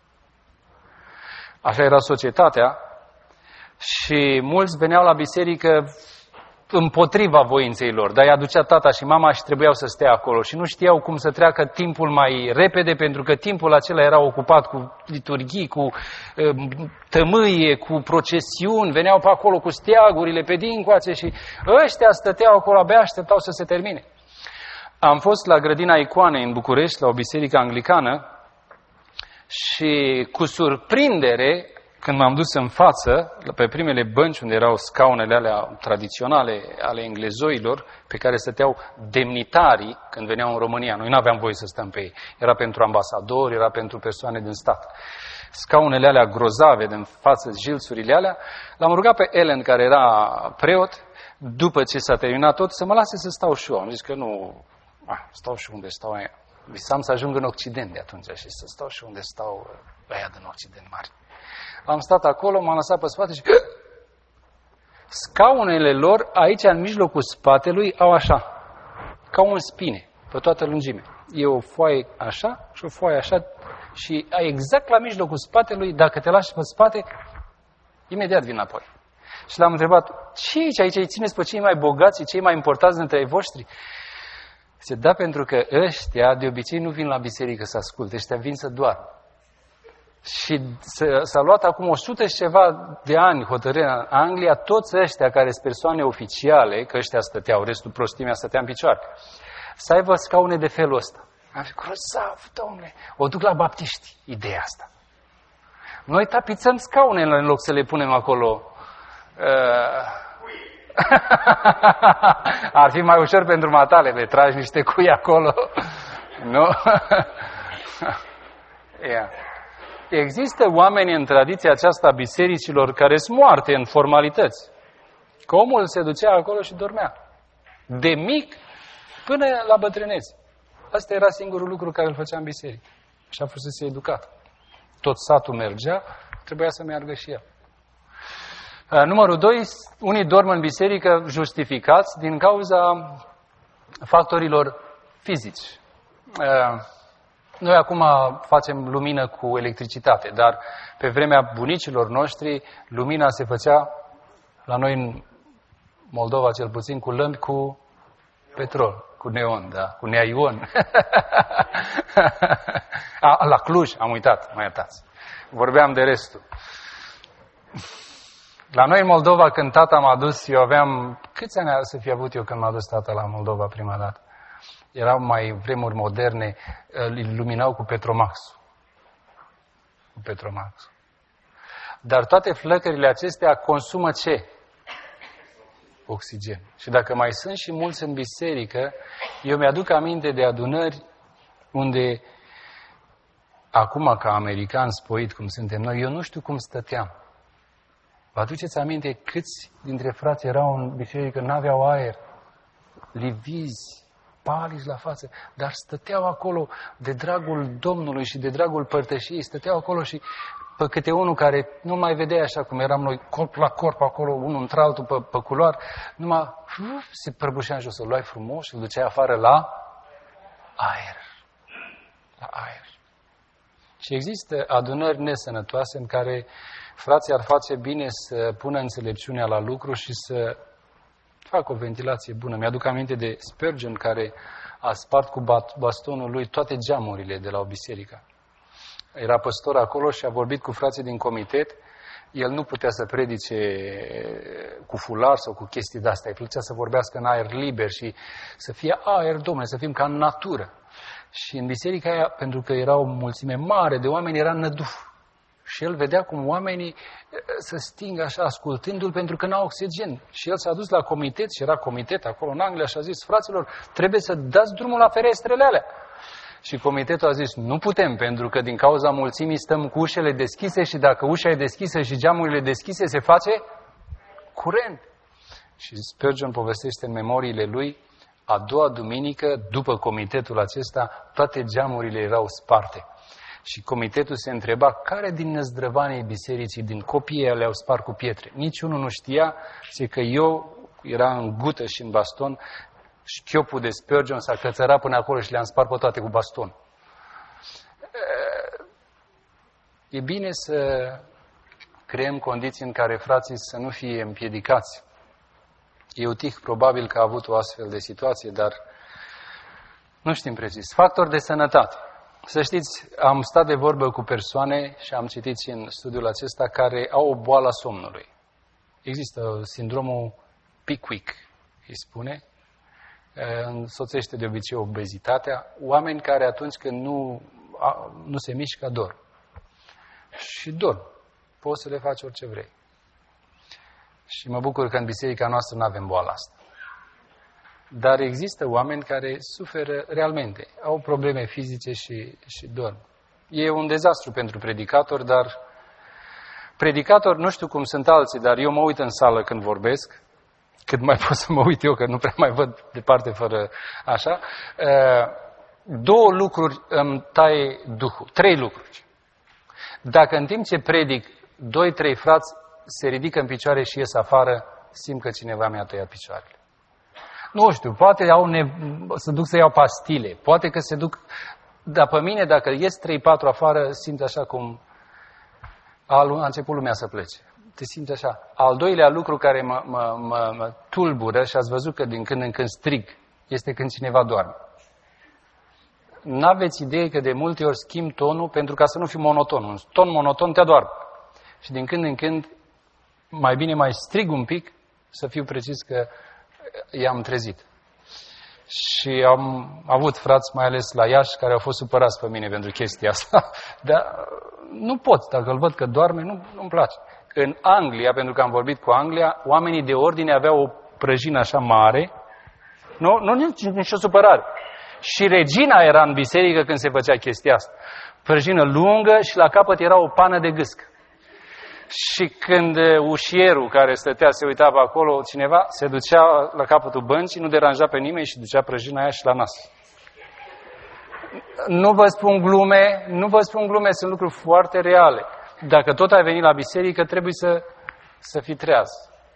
Așa era societatea. Și mulți veneau la biserică împotriva voinței lor, dar îi aducea tata și mama și trebuiau să stea acolo și nu știau cum să treacă timpul mai repede, pentru că timpul acela era ocupat cu liturghii, cu tămâie, cu procesiuni, veneau pe acolo cu steagurile pe dincoace și ăștia stăteau acolo, abia așteptau să se termine. Am fost la Grădina Icoanei în București, la o biserică anglicană și cu surprindere când m-am dus în față, pe primele bănci unde erau scaunele alea tradiționale ale englezoilor, pe care stăteau demnitarii când veneau în România. Noi nu aveam voie să stăm pe ei. Era pentru ambasadori, era pentru persoane din stat. Scaunele alea grozave din față, jilțurile alea, l-am rugat pe Ellen, care era preot, după ce s-a terminat tot, să mă lase să stau și eu. Am zis că nu, ah, stau și unde stau aia. Visam să ajung în Occident de atunci și să stau și unde stau aia din Occident mari. Am stat acolo, m-am lăsat pe spate și scaunele lor aici în mijlocul spatelui au așa, ca un spine, pe toată lungimea. E o foaie așa și o foaie așa și ai exact la mijlocul spatelui, dacă te lași pe spate, imediat vin înapoi. Și l-am întrebat, ce aici? Aici îi țineți pe cei mai bogați și cei mai importanți dintre ai voștri? Zice, da, pentru că ăștia de obicei nu vin la biserică să asculte, ăștia vin să doarmă. Și s-a luat acum o sută și ceva de ani hotărârea în Anglia, toți ăștia care sunt persoane oficiale, că ăștia stăteau, restul prostimea stătea în picioare, să aibă scaune de felul ăsta. Am zis, grozav, domnule, o duc la baptiști, ideea asta. Noi tapițăm scaunele în loc să le punem acolo. Uh... Ar fi mai ușor pentru matale, le tragi niște cui acolo. Nu? Yeah. Există oameni în tradiția aceasta a bisericilor care sunt moarte în formalități. Că omul se ducea acolo și dormea. De mic până la bătrânețe. Asta era singurul lucru care îl făcea în biserică. Și a fost educat. Tot satul mergea, trebuia să meargă și el. Numărul doi, unii dorm în biserică justificați din cauza factorilor fizici. Noi acum facem lumină cu electricitate, dar pe vremea bunicilor noștri, lumina se făcea, la noi în Moldova cel puțin, cu lămpi cu petrol, cu neon, da, cu neaion. A, la Cluj, am uitat, mă iertați. Vorbeam de restul. La noi în Moldova, când tata m-a dus, eu aveam... Câți ani să fi avut eu când m-a dus tata la Moldova prima dată? Erau mai vremuri moderne, îl luminau cu Petromax. Cu Petromax. Dar toate flăcările acestea consumă ce? Oxigen. Și dacă mai sunt și mulți în biserică, eu mi-aduc aminte de adunări unde, acum ca american spoit cum suntem noi, eu nu știu cum stăteam. Vă aduceți aminte câți dintre frați erau în biserică, n-aveau aer, livizi, paliți la față, dar stăteau acolo de dragul Domnului și de dragul părtășiei, stăteau acolo și pe câte unul care nu mai vedea așa cum eram noi, corp la corp acolo, unul într-altul pe, pe culoar, numai uf, se prăbușea în jos, îl luai frumos și îl duceai afară la aer. La aer. Și există adunări nesănătoase în care frații ar face bine să pună înțelepciunea la lucru și să facă o ventilație bună. Mi-aduc aminte de Spurgeon, care a spart cu bastonul lui toate geamurile de la o biserică. Era păstor acolo și a vorbit cu frații din comitet. El nu putea să predice cu fular sau cu chestii de-astea. Îi plăcea să vorbească în aer liber și să fie aer, domnule, să fim ca în natură. Și în biserica aia, pentru că era o mulțime mare de oameni, era năduf. Și el vedea cum oamenii se sting așa, ascultându-l, pentru că n-au oxigen. Și el s-a dus la comitet, și era comitet acolo în Anglia, și a zis, fraților, trebuie să dați drumul la ferestrele alea. Și comitetul a zis, nu putem, pentru că din cauza mulțimii stăm cu ușele deschise și dacă ușa e deschisă și geamurile deschise, se face curent. Și Spurgeon povestește în memoriile lui, a doua duminică, după comitetul acesta, toate geamurile erau sparte. Și comitetul se întreba care din năzdrăvanii bisericii, din copiii le-au spart cu pietre. Niciunul nu știa, zice că eu, era în gută și în baston, șchiopul de Spurgeon s-a cățărat până acolo și le-am spart pe toate cu baston. E bine să creăm condiții în care frații să nu fie împiedicați. Eutih probabil că a avut o astfel de situație, dar nu știm precis. Factor de sănătate. Să știți, am stat de vorbă cu persoane și am citit și în studiul acesta care au o boală a somnului. Există sindromul Pickwick, îi spune, însoțește de obicei obezitatea, oameni care atunci când nu, nu se mișcă, dorm. Și dorm. poți să le faci orice vrei. Și mă bucur că în biserica noastră nu avem boala asta. Dar există oameni care suferă realmente, au probleme fizice și, și dorm. E un dezastru pentru predicator, dar predicator, nu știu cum sunt alții, dar eu mă uit în sală când vorbesc, cât mai pot să mă uit eu, că nu prea mai văd departe fără așa. Două lucruri îmi taie Duhul, trei lucruri. Dacă în timp ce predic, doi, trei frați se ridică în picioare și ies afară, simt că cineva mi-a tăiat picioarele. Nu știu, poate au nev- să duc să iau pastile, poate că se duc, dar pe mine, dacă ies trei patru afară, simt așa cum a, a început lumea să plece. Te simți așa. Al doilea lucru care mă, mă, mă, mă tulbură, și ați văzut că din când în când strig, este când cineva doarme. N-aveți idee că de multe ori schimb tonul pentru ca să nu fiu monoton. Un ton monoton te adorme. Și din când în când, mai bine mai strig un pic, să fiu precis că i-am trezit. Și am avut frați, mai ales la Iași, care au fost supărați pe mine pentru chestia asta. Dar nu pot, dacă îl văd că doarme, nu, nu-mi place. În Anglia, pentru că am vorbit cu Anglia, oamenii de ordine aveau o prăjină așa mare, nu, nu nici, nici o supărare. Și regina era în biserică când se făcea chestia asta. Prăjină lungă și la capăt era o pană de gâscă. Și când ușierul care stătea, se uita pe acolo, cineva se ducea la capătul băncii, nu deranja pe nimeni și ducea prăjina aia și la nas. Nu vă spun glume, nu vă spun glume, sunt lucruri foarte reale. Dacă tot ai venit la biserică, trebuie să, să fii treaz.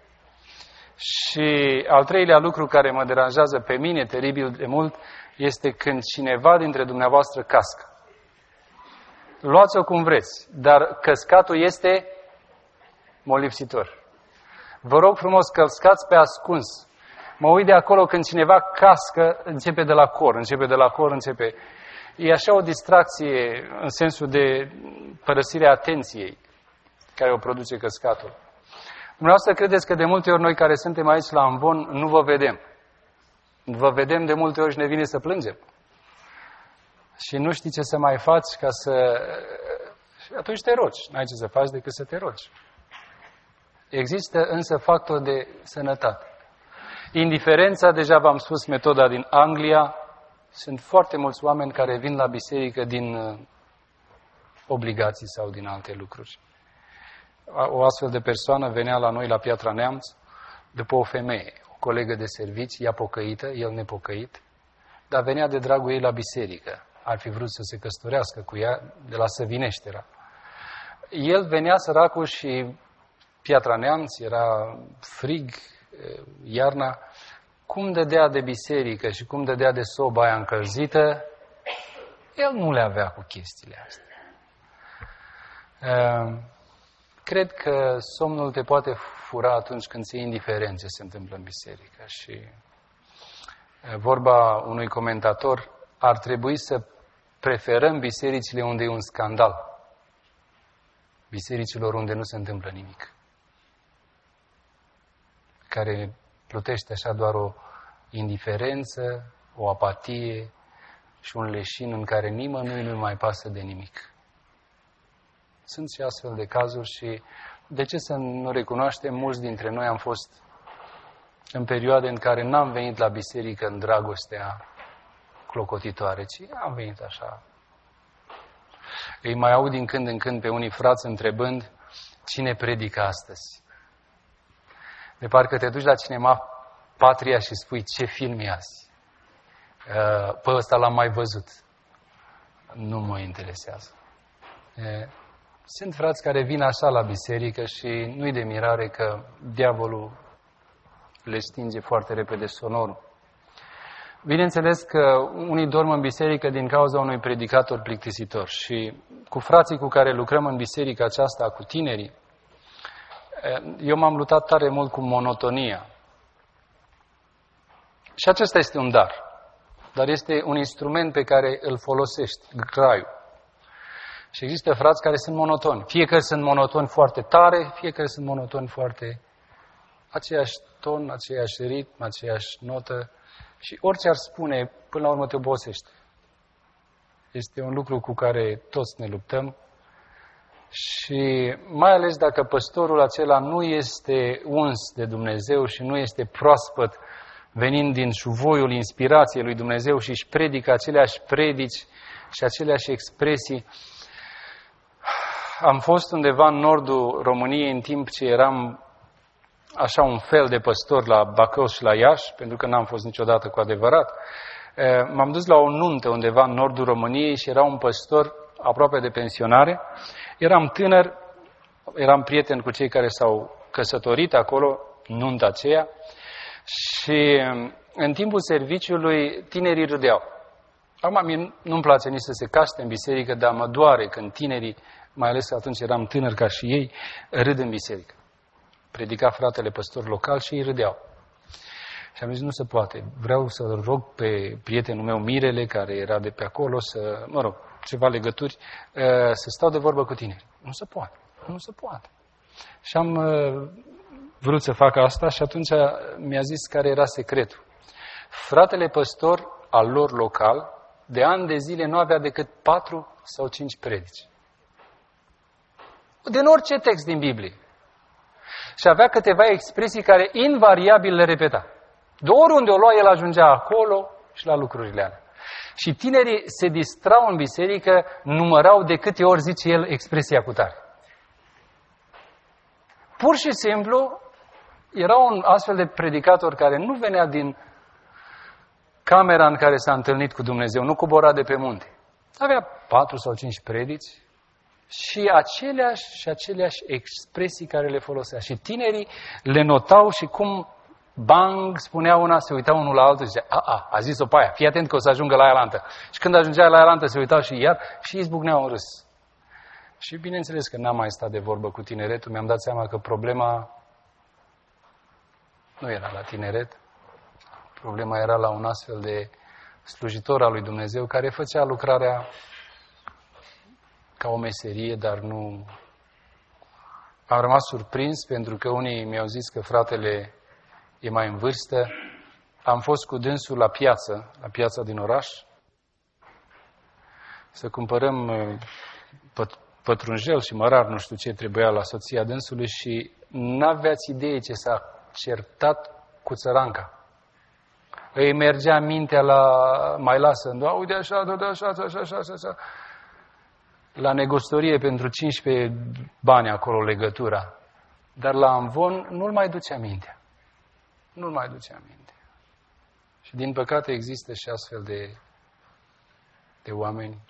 Și al treilea lucru care mă deranjează pe mine teribil de mult este când cineva dintre dumneavoastră cască. Luați-o cum vreți, dar căscatul este molipsitor. Vă rog frumos, căscați pe ascuns. Mă uit de acolo când cineva cască, începe de la cor, începe de la cor, începe... E așa o distracție în sensul de părăsirea atenției care o produce căscatul. Dumneavoastră credeți că de multe ori noi care suntem aici la Amvon nu vă vedem. Vă vedem de multe ori și ne vine să plângem. Și nu știi ce să mai faci ca să... Și atunci te rogi. N-ai ce să faci decât să te rogi. Există însă factori de sănătate. Indiferența, deja v-am spus, metoda din Anglia. Sunt foarte mulți oameni care vin la biserică din obligații sau din alte lucruri. O astfel de persoană venea la noi la Piatra Neamț după o femeie, o colegă de servici, ea pocăită, el nepocăit, dar venea de dragul ei la biserică. Ar fi vrut să se căsătorească cu ea, de la Săvinești era. El venea săracul și Piatra Neamț, era frig, iarna. Cum dădea de biserică și cum dădea de soba aia încălzită, el nu le avea cu chestiile astea. Cred că somnul te poate fura atunci când ți-e indiferent ce se întâmplă în biserică. Și vorba unui comentator, ar trebui să preferăm bisericile unde e un scandal, bisericilor unde nu se întâmplă nimic, care plutește așa doar o indiferență, o apatie și un leșin în care nimănui nu mai pasă de nimic. Sunt și astfel de cazuri și de ce să nu recunoaștem, mulți dintre noi am fost în perioade în care n-am venit la biserică în dragostea clocotitoare, ci am venit așa. Îi mai aud din când în când pe unii frați întrebând cine predică astăzi. De parcă te duci la cinema Patria și spui ce film e azi. Pe ăsta l-am mai văzut. Nu mă interesează. Sunt frați care vin așa la biserică și nu-i de mirare că diavolul le stinge foarte repede sonorul. Bineînțeles că unii dorm în biserică din cauza unui predicator plictisitor și cu frații cu care lucrăm în biserica aceasta, cu tinerii, eu m-am luptat tare mult cu monotonia. Și acesta este un dar. Dar este un instrument pe care îl folosești, graiul. Și există frați care sunt monotoni. Fie că sunt monotoni foarte tare, fie că sunt monotoni foarte... aceeași ton, aceeași ritm, aceeași notă. Și orice ar spune, până la urmă te obosește. Este un lucru cu care toți ne luptăm. Și mai ales dacă păstorul acela nu este uns de Dumnezeu și nu este proaspăt, venind din șuvoiul inspirației lui Dumnezeu și își predică aceleași predici și aceleași expresii. Am fost undeva în nordul României în timp ce eram așa un fel de păstor la Bacău și la Iași, pentru că n-am fost niciodată cu adevărat. M-am dus la o nuntă undeva în nordul României și era un păstor aproape de pensionare. Eram tânăr, eram prieten cu cei care s-au căsătorit acolo, nunta aceea, și în timpul serviciului tinerii râdeau. Acum, mie nu-mi place nici să se caște în biserică, dar mă doare când tinerii, mai ales atunci eram tânăr ca și ei, râd în biserică. Predica fratele păstor local și ei râdeau. Și am zis, nu se poate. Vreau să rog pe prietenul meu, Mirele, care era de pe acolo, să, mă rog, ceva legături, să stau de vorbă cu tineri. Nu se poate. Nu se poate. Și am vrut să fac asta și atunci mi-a zis care era secretul. Fratele păstor al lor local, de ani de zile, nu avea decât patru sau cinci predici. Din orice text din Biblie. Și avea câteva expresii care invariabil le repeta. De oriunde o lua, el ajungea acolo și la lucrurile alea. Și tinerii se distrau în biserică, numărau de câte ori zice el expresia cu tare. Pur și simplu, era un astfel de predicator care nu venea din camera în care s-a întâlnit cu Dumnezeu, nu cobora de pe munte. Avea patru sau cinci predici și aceleași și aceleași expresii care le folosea. Și tinerii le notau și cum bang, spunea una, se uitau unul la altul și zicea, a, a, a zis-o pe aia, fii atent că o să ajungă la aia lantă. Și când ajungea la aia lantă, se uitau și iar și izbucneau în râs. Și bineînțeles că n-am mai stat de vorbă cu tineretul, mi-am dat seama că problema nu era la tineret, problema era la un astfel de slujitor al lui Dumnezeu care făcea lucrarea ca o meserie, dar nu... Am rămas surprins pentru că unii mi-au zis că fratele e mai în vârstă. Am fost cu dânsul la piață, la piața din oraș, să cumpărăm pătrunjel și mărar, nu știu ce trebuia la soția dânsului și n-aveați idee ce s-a certat cu țăranca. Îi mergea mintea la mai lasă, uite așa, așa, așa, așa, așa, așa. La negostorie pentru cincisprezece bani acolo legătura. Dar la amvon nu-l mai ducea mintea. Nu-l mai ducea mintea. Și din păcate există și astfel de, de oameni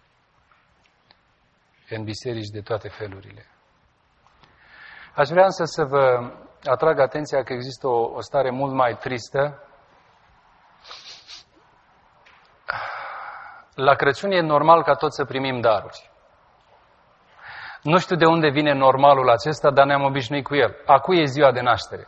în biserici de toate felurile. Aș vrea însă să vă atrag atenția că există o, o stare mult mai tristă. La Crăciun e normal ca toți să primim daruri. Nu știu de unde vine normalul acesta, dar ne-am obișnuit cu el. A cui e ziua de naștere?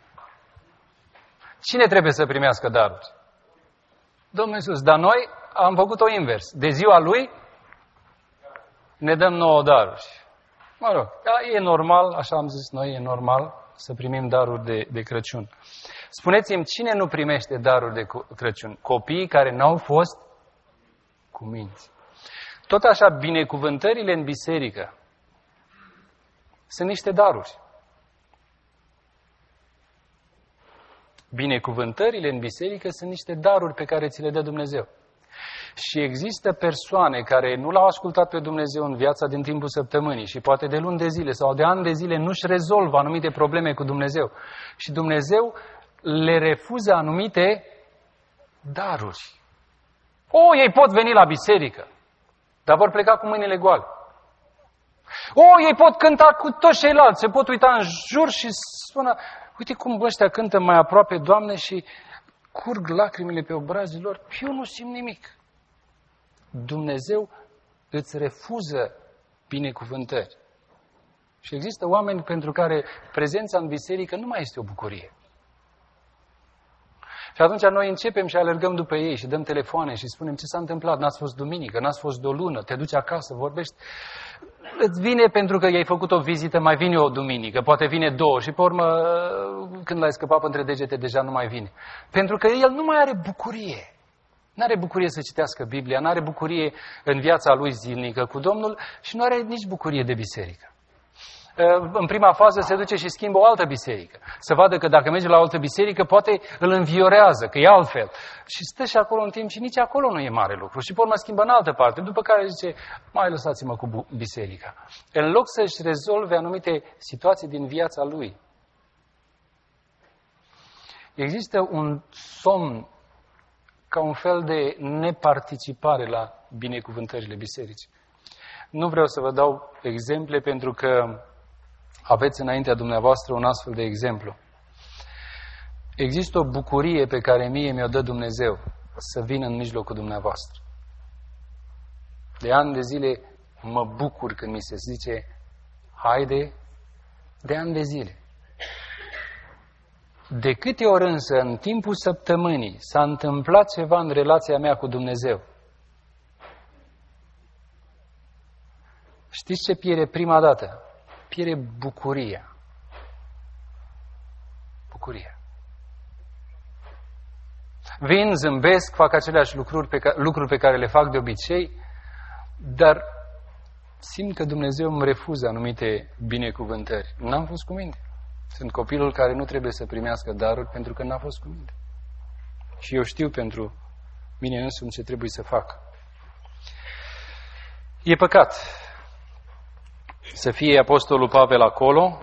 Cine trebuie să primească daruri? Domnul Iisus. Dar noi am făcut-o invers. De ziua Lui ne dăm nouă daruri. Mă rog, da, e normal, așa am zis noi, e normal să primim daruri de, de Crăciun. Spuneți-mi, cine nu primește daruri de Crăciun? Copiii care n-au fost cuminți. Tot așa, binecuvântările în biserică sunt niște daruri. Binecuvântările în biserică sunt niște daruri pe care ți le dă Dumnezeu. Și există persoane care nu l-au ascultat pe Dumnezeu în viața din timpul săptămânii și poate de luni de zile sau de ani de zile nu-și rezolvă anumite probleme cu Dumnezeu. Și Dumnezeu le refuză anumite daruri. O, ei pot veni la biserică, dar vor pleca cu mâinile goale. O, ei pot cânta cu toți ceilalți, se pot uita în jur și spună, uite cum ăștia cântă mai aproape, Doamne, și curg lacrimile pe obrazii lor, eu nu simt nimic. Dumnezeu îți refuză binecuvântări. Și există oameni pentru care prezența în biserică nu mai este o bucurie. Și atunci noi începem și alergăm după ei și dăm telefoane și spunem ce s-a întâmplat, n-ați fost duminică, n-ați fost de o lună, te duci acasă, vorbești. Îți vine pentru că i-ai făcut o vizită, mai vine o duminică, poate vine două și pe urmă când l-ai scăpat între degete deja nu mai vine. Pentru că el nu mai are bucurie. N-are bucurie să citească Biblia, n-are bucurie în viața lui zilnică cu Domnul și nu are nici bucurie de biserică. În prima fază se duce și schimbă o altă biserică. Să vadă că dacă merge la o altă biserică, poate îl înviorează, că e altfel. Și stă și acolo în timp și nici acolo nu e mare lucru. Și pe urmă schimbă în altă parte. După care zice, mai lăsați-mă cu biserica. În loc să-și rezolve anumite situații din viața lui. Există un somn ca un fel de neparticipare la binecuvântările bisericii. Nu vreau să vă dau exemple pentru că aveți înaintea dumneavoastră un astfel de exemplu. Există o bucurie pe care mie mi-o dă Dumnezeu să vin în mijlocul dumneavoastră. De ani de zile mă bucur când mi se zice haide, de ani de zile. De câte ori însă în timpul săptămânii s-a întâmplat ceva în relația mea cu Dumnezeu, știți ce pierde prima dată? Pierde bucuria. Bucuria. Vin, zâmbesc, fac aceleași lucruri pe, care, lucruri pe care le fac de obicei, dar simt că Dumnezeu îmi refuză anumite binecuvântări. N-am fost cu minte. Sunt copilul care nu trebuie să primească daruri pentru că n-a fost cu minte. Și eu știu pentru mine însumi ce trebuie să fac. E păcat să fie Apostolul Pavel acolo,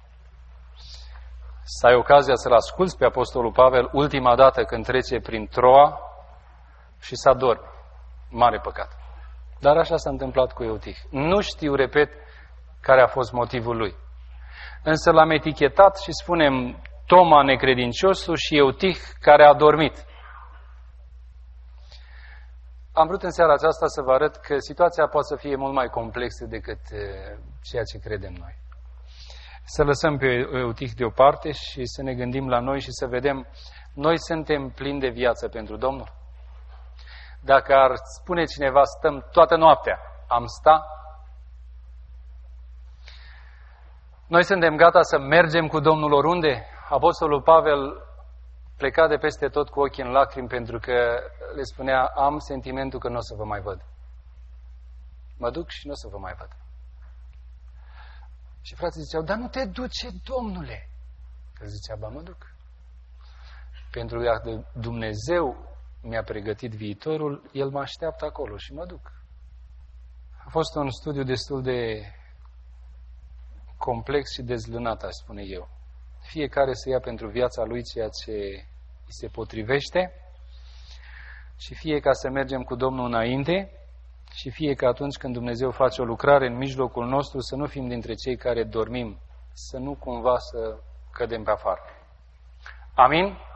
să ai ocazia să-l asculți pe Apostolul Pavel ultima dată când trece prin Troa și să adormi. Mare păcat. Dar așa s-a întâmplat cu Eutih. Nu știu, repet, care a fost motivul lui. Însă l-am etichetat și spunem Toma necredinciosul și Eutih care a dormit. Am vrut în seara aceasta să vă arăt că situația poate să fie mult mai complexă decât ceea ce credem noi. Să lăsăm pe Eutih deoparte și să ne gândim la noi și să vedem, noi suntem plini de viață pentru Domnul? Dacă ar spune cineva, stăm toată noaptea, am sta? Noi suntem gata să mergem cu Domnul oriunde? Apostolul Pavel pleca de peste tot cu ochii în lacrimi pentru că le spunea, am sentimentul că nu o să vă mai văd. Mă duc și nu o să vă mai văd. Și frații ziceau, dar nu te duce, Domnule. El zicea, ba mă duc. Pentru că Dumnezeu mi-a pregătit viitorul, El mă așteaptă acolo și mă duc. A fost un studiu destul de complex și dezlunat, aș spune eu. Fiecare să ia pentru viața lui ceea ce îi se potrivește și fie ca să mergem cu Domnul înainte și fie că atunci când Dumnezeu face o lucrare în mijlocul nostru să nu fim dintre cei care dormim, să nu cumva să cădem pe afară. Amin?